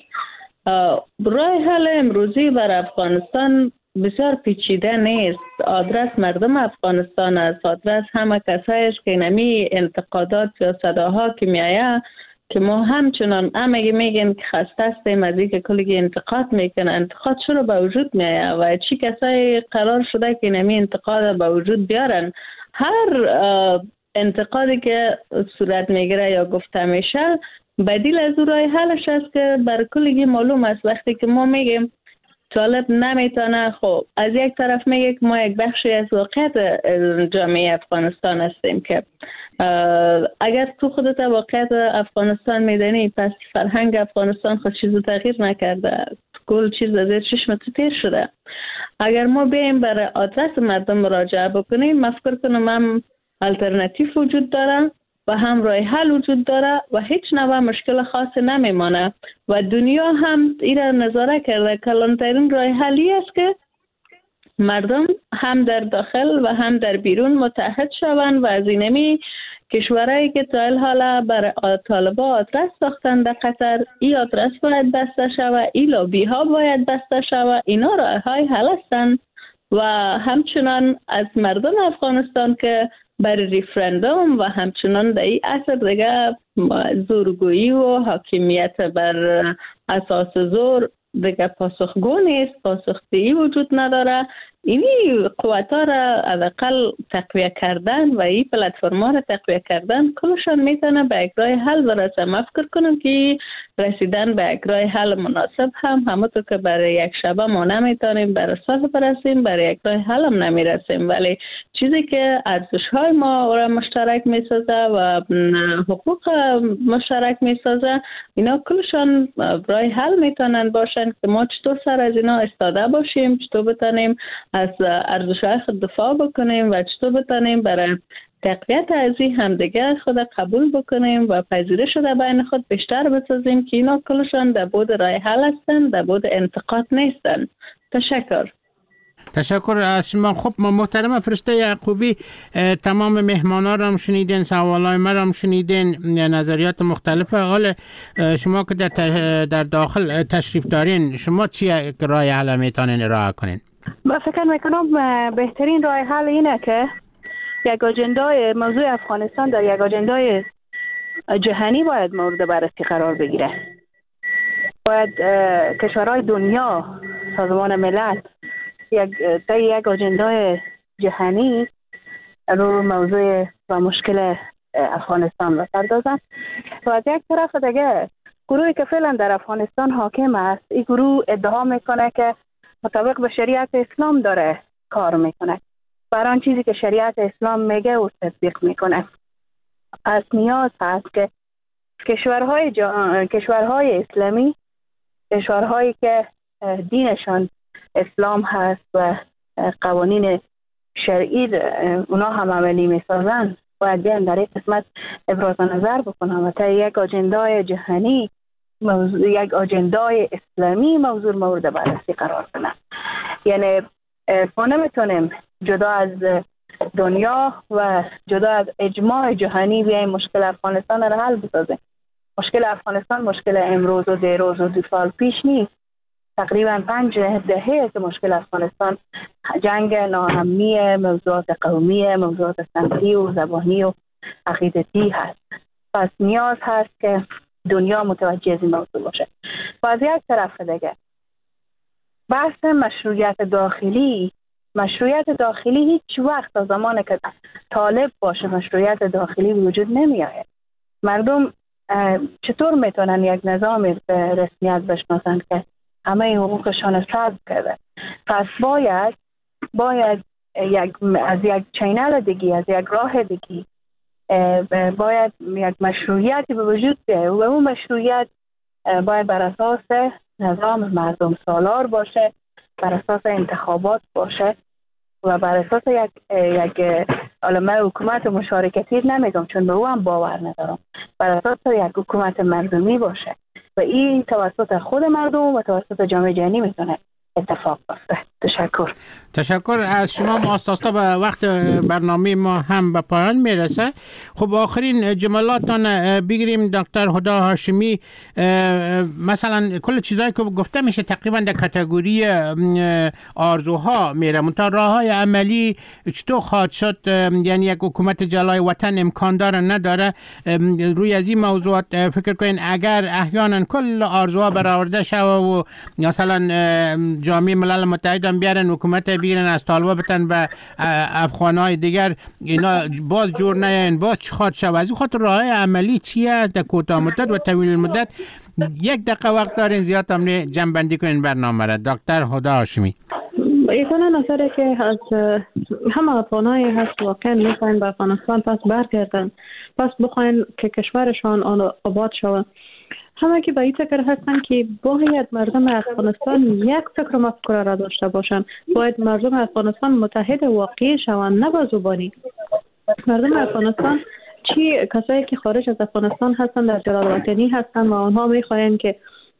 راه حل امروزی بر افغانستان بسیار پیچیده نیست. آدرس مردم افغانستان است، آدرس همه کسایش که نمی انتقادات یا صداها که میایه که ما همچنان همه میگن که خسته هستیم از اینکه کلی انتقاد میکنه. انتقاد چرا به وجود میایه و چی کسایی قرار شده که نمی انتقاد به وجود بیارن؟ هر انتقادی که صورت میگیره یا گفته میشه بدیل از اون راه حلش است که بر کلی معلوم است. وقتی که ما میگیم طالب نمیتونه، خب از یک طرف میگه که ما یک بخشی از واقعیت جامعه افغانستان هستیم که اگر تو خودت واقعیت افغانستان میدانی، پس فرهنگ افغانستان خود چیزو تغییر نکرده، کل چیز از چشم تو تیر شده. اگر ما بیایم برای آدرس مردم مراجعه بکنیم، من فکر کنم هم الटरनेटिव وجود داره و هم راه حل وجود داره و هیچ نوع مشکل خاصی نمیمانه و دنیا هم این را نظاره کرده. کلانترین راه حلی است که مردم هم در داخل و هم در بیرون متحد شوند و از اینمی کشورهایی که تا حالا برای طالبا آدرس ساختن در قطر، این آدرس باید بسته شود، این لابی ها باید بسته شود. اینا راه های حل هستند و همچنان از مردم افغانستان که برای ریفرندوم و همچنان در این عصر دیگه زورگویی و حاکمیت بر اساس زور دیگه پاسخگو نیست، پاسخدهی وجود نداره. اینی قوتا را حداقل تقویه کردن و این پلتفرما را تقویه کردن کلشان میتونه به یک راه حل برسه. من فکر کنم که رسیدن به یک راه حل مناسب هم همونطور که برای یک شبه ما نمیتونیم برای صلح برسیم، برای یک راه حل هم نمیرسیم، ولی چیزی که ارزش های ما را مشترک میسازه و حقوق مشترک میسازه، اینا کلشان راه حل میتونن باشن که ما چطور سر از اینا استاده باشیم، چطور بتونیم از ارزش‌های خود دفاع بکنیم و چطور بتونیم برای تقویت ازی همدیگه خود قبول بکنیم و پذیرش در بین خود بیشتر بسازیم که اینا کلشان در بود راه حل هستن، در بود انتقاد نیستن. تشکر از شما. خب محترم فرشته یعقوبی، تمام مهمانان را هم شنیدین، سوالای ما را هم شنیدین، نظریات مختلف. حال شما که در داخل تشریف دارین، شما چی راه حل میتونین ارائه کنین؟ من فکر میکنم بهترین راه حل اینه که یک اجندای موضوع افغانستان در یک اجندای جهانی باید مورد بررسی قرار بگیره. باید کشورهای دنیا، سازمان ملل یک اجندای جهانی رو موضوع و مشکل افغانستان بپردازن. و از یک طرف دیگه گروهی که فعلا در افغانستان حاکم است، این گروه ادعا میکنه که مطابق به شریعت اسلام داره کار میکنه، برای آن چیزی که شریعت اسلام میگه و تطبیق میکنه. پس نیاز هست که کشورهای اسلامی، کشورهایی که دینشان اسلام هست و قوانین شرعی اونا هم عملی میسازن، باید بیان در این قسمت ابراز نظر بکنن و تا یک اجندای جهانی، یک اجندای اسلامی موضوع مورد بررسی قرار کنن. یعنی ما نمیتونیم جدا از دنیا و جدا از اجماع جهانی بیایم مشکل افغانستان را حل بسازیم. مشکل افغانستان مشکل امروز و دیروز و 2 سال پیش نیست. تقریبا 5 دهه که مشکل افغانستان جنگ ناامنی، موضوعات قومی، موضوعات سنفی و زبانی و عقیدتی هست. پس نیاز هست که دنیا متوجه از این موضوع باشه. و از یک طرف دیگه بحث مشروعیت داخلی مشروعیت داخلی هیچ وقت تا زمانی که طالب باشه مشروعیت داخلی وجود نمی آید. مردم چطور میتونن یک نظام به رسمیت بشناسند که همه حقوقشان سلب کرده؟ پس باید از یک چینل دیگی، از یک راه دیگی باید یک مشروعیتی به وجود بیاید و اون مشروعیت باید بر اساس نظام مردم سالار باشه، بر اساس انتخابات باشه و بر اساس یک علمه حکومت مشارکتی نمیگم چون به او هم باور ندارم، بر اساس یک حکومت مردمی باشه و این توسط خود مردم و توسط جامعه جهانی میتونه اتفاق بیفته. تشکر از شما. ماستاستا به وقت برنامه ما هم به پایان میرسه. خب آخرین جملاتان بگیریم. دکتر هدا هاشمی، مثلا کل چیزایی که گفته میشه تقریبا در کاتگوری آرزوها میره، منتها راههای عملی چطور خواهد شد؟ یعنی یک حکومت جلای وطن امکان داره نداره؟ روی از این موضوعات فکر کنین اگر احیانا کل آرزوها برآورده شود و مثلا جامعه ملل متحد هم بیارن حکومت بگیرن از طالبا بتن به افغانهای دیگر، اینا باز جور نیاین، باز چی خواهد شود؟ از این خاطر راه عملی چیه در کوتاه مدت و طویل مدت؟ یک دقیقه وقت دارین، زیاد هم جمع کنین برنامه را. دکتر هدا هاشمی. ایتانا نظره که از همه افغانایی هست واقعا میخواین به افغانستان پس برگردن، پس بخواین که کشورشان آباد شود. همه که به این فکر هستن که باید مردم افغانستان یک فکر و مفکوره را داشته باشن، باید مردم افغانستان متحد واقعی شوند، نه با زبانی. مردم افغانستان چی کسایی که خارج از افغانستان هستن در جلال وطنی هستن و آنها میخواین که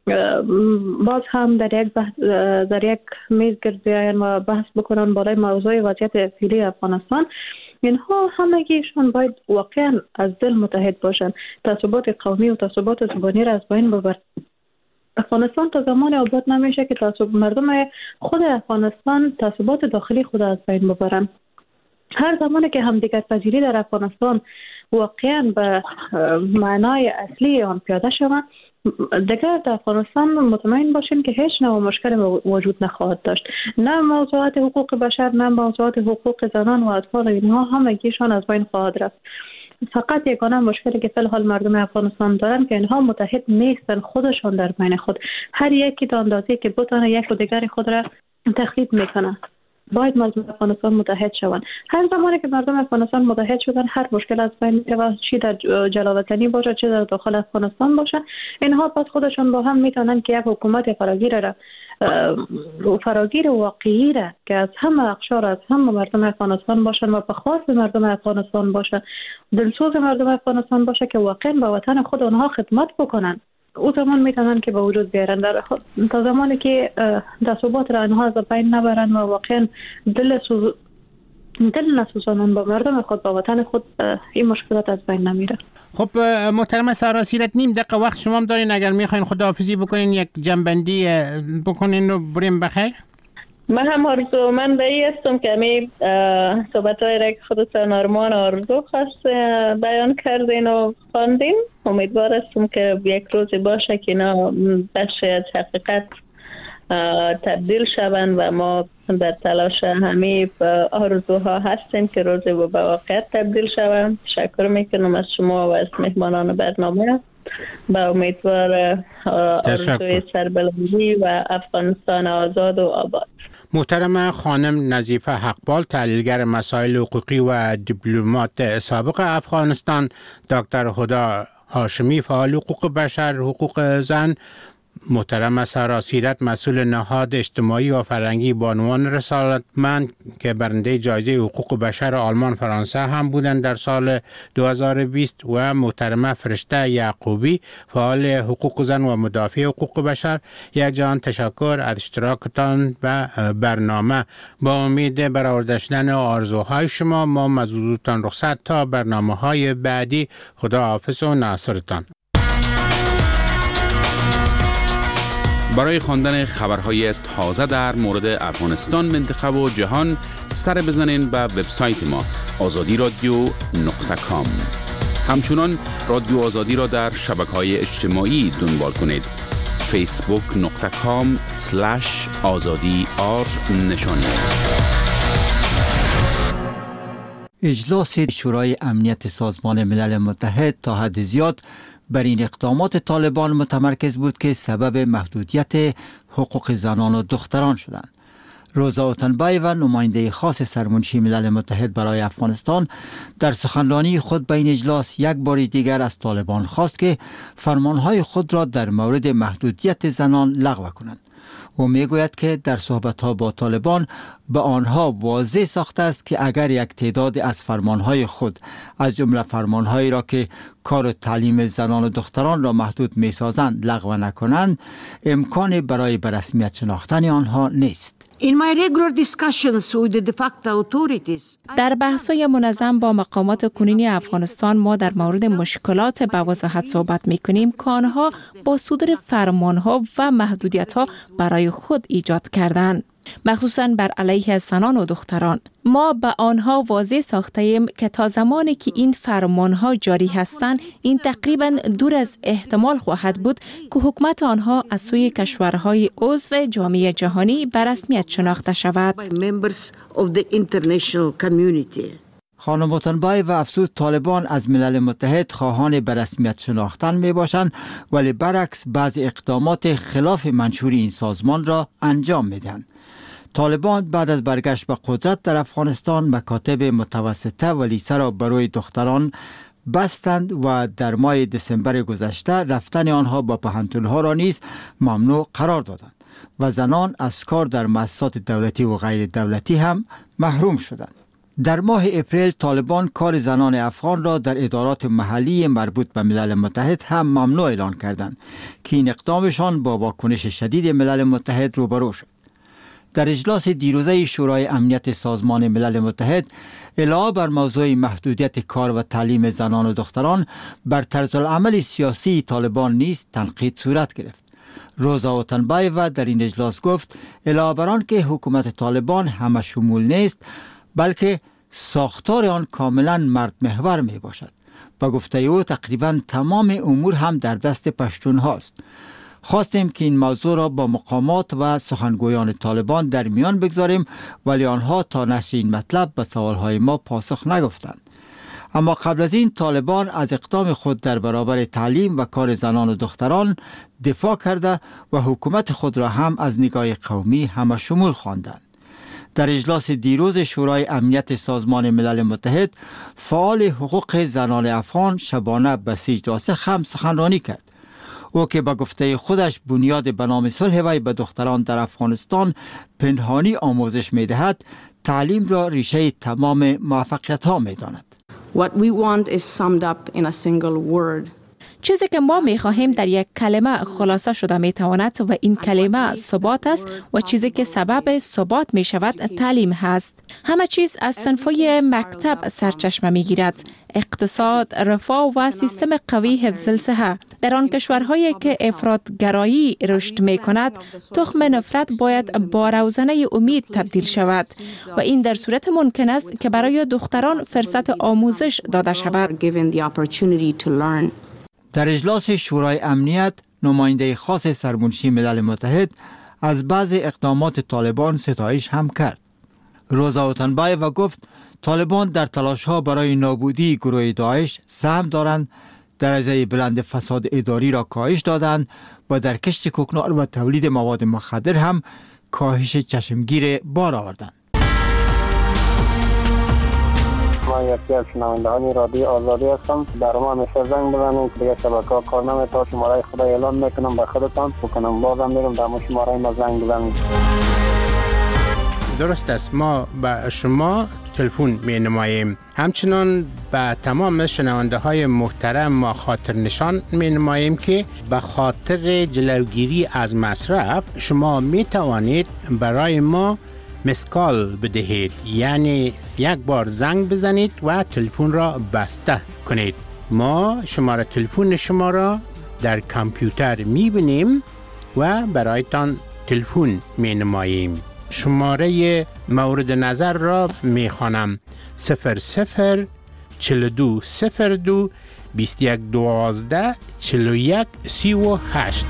باز هم در یک میز گرد بیاین و بحث بکنن بالای موضوع وضعیت فعلی افغانستان. اینها همگیشون باید واقعا از دل متحد باشن، تعصبات قومی و تعصبات زبانی را از بین ببرن. افغانستان تا زمان آباد نمیشه که مردم خود افغانستان تعصبات داخلی خود از بین ببرن. هر زمانی که همدیگر پذیری در افغانستان واقعا به معنای اصلی آن پیاده شود، دیگر در افغانستان مطمئن باشین که هیچ نوع مشکل وجود نخواهد داشت. نه موضوعات حقوق بشر، نه موضوعات حقوق زنان و اطفال، اینها همگیشان از بین خواهد رفت. فقط یگانه مشکلی که فی الحال مردم افغانستان دارن که اینها متحد نیستن خودشان در بین خود. هر یکی تا اندازه‌ای که بتونه یک و دیگر خود را تخریب میکنه. باید مردم افغانستان متحد شوند. هر زمانی که مردم افغانستان متحد شدن هر مشکل از بین میره، چی در جلال وطنی باشه چه در داخل افغانستان باشه، اینها پس خودشون با هم میتونن که یک حکومت فراگیر واقعی را که از همه اقشار، از همه مردم افغانستان باشن و به خواست مردم افغانستان باشه، دلسوز مردم افغانستان باشه که واقعا به وطن خود آنها خدمت بکنن، او زمان میتونن که به وجود بیارن. تا زمانی که تعصبات را آنها از بین نبرن و واقعا دل نسوزانن با مردم خود، با وطن خود، این مشکلات از بین نمیره. خب محترم سارا سیرت، نیم دقیقه وقت شما هم دارین، اگر میخواین خداحافظی بکنین یک جنبندی بکنین و بریم بخیر. من هم آرزومند ای هستم که همی صحبت‌های را که خودتان آرمان آرزو خواست بیان کردین و خواندین. امیدوار هستم که یک روزی باشه که اینا بخشی از حقیقت تبدیل شوند و ما در تلاش همه آرزوها هستیم که روزی به واقعیت تبدیل شوند. تشکر میکنم از شما و از مهمانان برنامه. با امیدوار آرزوی سربلندی و افغانستان آزاد و آباد. محترم خانم نظیفه حقبال، تحلیلگر مسائل حقوقی و دیپلمات سابق افغانستان، دکتر هدا هاشمی، فعال حقوق بشر، حقوق زن، محترم سارا سیرت، مسئول نهاد اجتماعی و فرهنگی بانوان رسالتمند که برنده جایزه حقوق بشر آلمان فرانسه هم بودند در سال 2020، و محترم فرشته یعقوبی، فعال حقوق زن و مدافع حقوق بشر. یک جان تشکر از اشتراکتان و برنامه. با امید برآورده شدن آرزوهای شما ما مزودتان رخصت تا برنامه‌های بعدی. خدا حافظ و ناصرتان. برای خواندن خبرهای تازه در مورد افغانستان، منطقه و جهان سر بزنین به وبسایت ما azadiradio.com. همچنان رادیو آزادی را در شبکه‌های اجتماعی دنبال کنید. facebook.com/azadi_r اجلاس شورای امنیت سازمان ملل متحد تا حد زیاد بر این اقدامات طالبان متمرکز بود که سبب محدودیت حقوق زنان و دختران شدند. روزا اوتنبایوا نماینده خاص سرمنشی ملل متحد برای افغانستان در سخنرانی خود به این اجلاس یک بار دیگر از طالبان خواست که فرمانهای خود را در مورد محدودیت زنان لغو کنند. او میگوید که در صحبت‌ها با طالبان به آنها واضح ساخته است که اگر یک تعداد از فرمانهای خود از جمله فرمانهایی را که کار و تعلیم زنان و دختران را محدود می‌سازند لغو نکنند، امکان برای به رسمیت شناختن آنها نیست. در بحث‌های منظم با مقامات کنونی افغانستان ما در مورد مشکلات به وضاحت صحبت می‌کنیم که آنها با صدور فرمان‌ها و محدودیت‌ها برای خود ایجاد کردند، مخصوصاً بر علیه زنان و دختران. ما به آنها واضح ساخته ایم که تا زمانی که این فرمانها جاری هستند، این تقریباً دور از احتمال خواهد بود که حکومت آنها از سوی کشورهای عضو جامعه جهانی به رسمیت شناخته شود. خانم اوتنبایوا افزود طالبان از ملل متحد خواهان به رسمیت شناختن می باشند، ولی برعکس بعضی اقدامات خلاف منشور این سازمان را انجام می دهند. طالبان بعد از برگشت به قدرت در افغانستان مکاتب متوسطه و لیسه را برای دختران بستند و در ماه دسامبر گذشته رفتن آنها با پوهنتون‌ها را نیز ممنوع قرار دادند و زنان از کار در مؤسسات دولتی و غیر دولتی هم محروم شدند. در ماه اپریل طالبان کار زنان افغان را در ادارات محلی مربوط به ملل متحد هم ممنوع اعلان کردند که این اقدامشان با واکنش شدید ملل متحد روبرو شد. در اجلاس دیروزه شورای امنیت سازمان ملل متحد علاوه بر موضوع محدودیت کار و تعلیم زنان و دختران بر طرز العمل سیاسی طالبان نیز تنقید صورت گرفت. روزا اوتنبایوا در این اجلاس گفت علاوه بر آن که حکومت طالبان همه شمول نیست، بلکه ساختار آن کاملا مرد محور می باشد. با گفته او تقریبا تمام امور هم در دست پشتون هاست. خواستیم که این موضوع را با مقامات و سخنگویان طالبان در میان بگذاریم، ولی آنها تا نشر این مطلب به سوالهای ما پاسخ نگفتند. اما قبل از این طالبان از اقدام خود در برابر تعلیم و کار زنان و دختران دفاع کرده و حکومت خود را هم از نگاه قومی همه شمول خواندند. در اجلاس دیروز شورای امنیت سازمان ملل متحد فعال حقوق زنان افغان شبانه بسیج راسخ هم سخنرانی کرد. او که به گفته خودش بنیاد به نام صلح وی به دختران در افغانستان پنهانی آموزش می دهد، تعلیم را ریشه تمام موفقیت ها می داند. What we want is summed up in a single word. چیزی که ما می‌خواهیم در یک کلمه خلاصه شده می‌تواند و این کلمه ثبات است و چیزی که سبب ثبات می‌شود تعلیم است. همه چیز از صنف‌های مکتب سرچشمه می‌گیرد: اقتصاد، رفاه و سیستم قوی حفظ الصحه. در آن کشورهایی که افراط‌گرایی رشد می‌کند، تخم نفرت باید با روزنه امید تبدیل شود و این در صورت ممکن است که برای دختران فرصت آموزش داده شود. در اجلاس شورای امنیت نماینده خاص سرمنشی ملل متحد از بعض اقدامات طالبان ستایش هم کرد. روزا اوتنبایوا گفت طالبان در تلاش‌ها برای نابودی گروه داعش سهم دارند، درجه بلند فساد اداری را کاهش دادند و در کشت کوکنار و تولید مواد مخدر هم کاهش چشمگیر بار آوردند. من یکی از شنوندگان رادیو آزادی هستم. در ما همیشه زنگ بزنید، دیگه شبکه‌ها کار نمی‌کنه. شماره خدا اعلام میکنم به خودتان بکنم، بازم میرم در شماره ما زنگ بزنید. درست است، ما به شما تلفن می نماییم. همچنان به تمام شنونده های محترم ما خاطر نشان می نماییم که به خاطر جلوگیری از مصرف شما می توانید برای ما مسکال بدهید، یعنی یک بار زنگ بزنید و تلفن را بسته کنید. ما شماره تلفن شما را در کامپیوتر می بینیم و برایتان تلفن می نماییم. شماره مورد نظر را می خوانم: 00 42 02 21 12 41 38.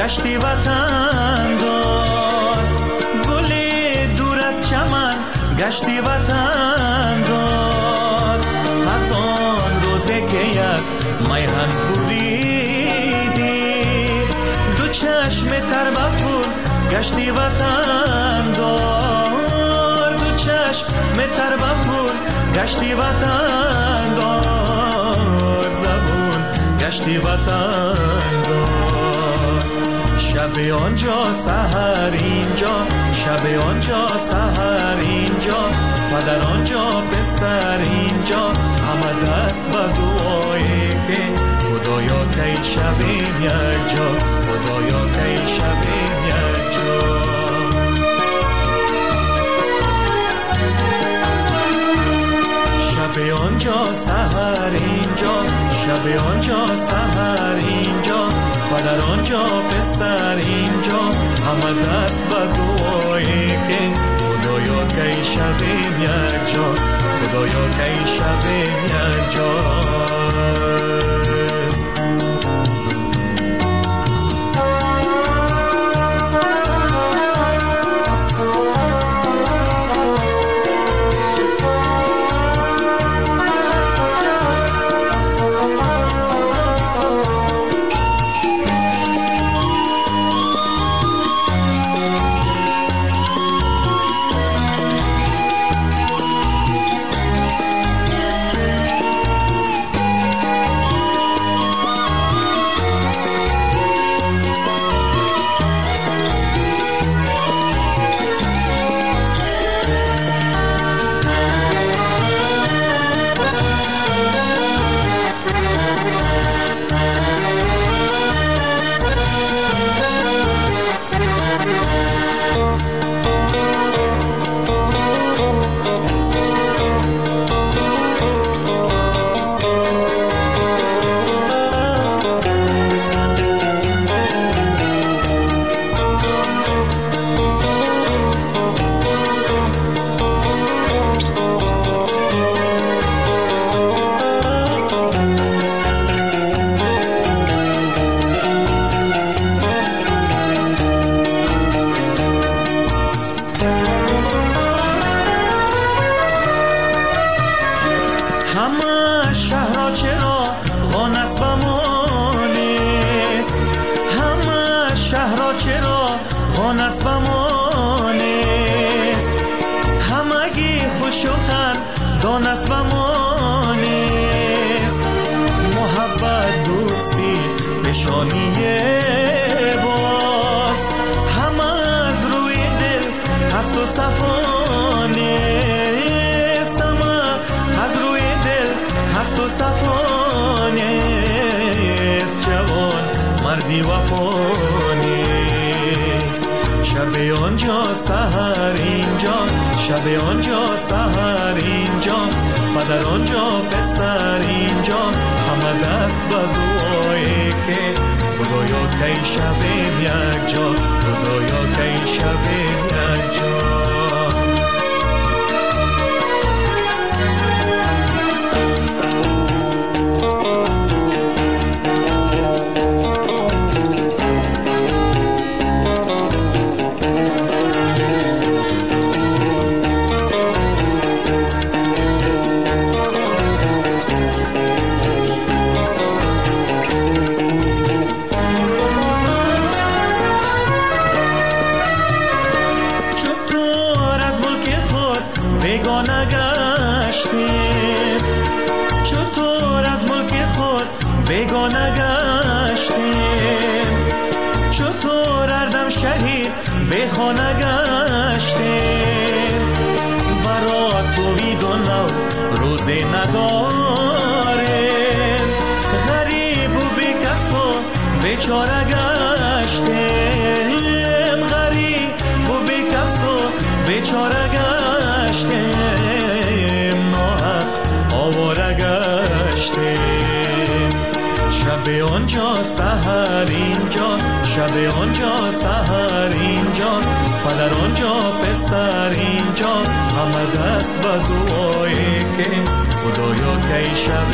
گشتی وطن دار، گل دور از چمن گشتی وطن دار. از آن روزه که از میهن بریدی، دو چشم تر بخون گشتی وطن دار، دو چشم تر بخون گشتی وطن دار، زبون گشتی وطن دار. شب آنجا سحر اینجا، شب آنجا سحر اینجا، پدر آنجا پسر اینجا، همه دست به دعایی که خدایا کی شبیم یک جا، خدایا کی شبیم یک جا. شب آنجا سحر اینجا، شب آنجا سحر اینجا، پدر آنجا پسر اینجا، همه دست به دعایی که خدایا کی شبیم یک جا، خدایا کی شبیم یک جا.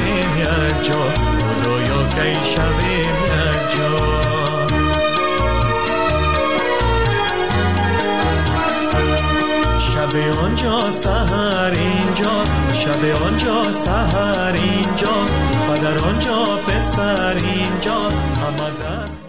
خدایا کی شبیم یک جا. شب آنجا سحر اینجا، شب آنجا سحر اینجا، پدر آنجا پسر اینجا، همه دست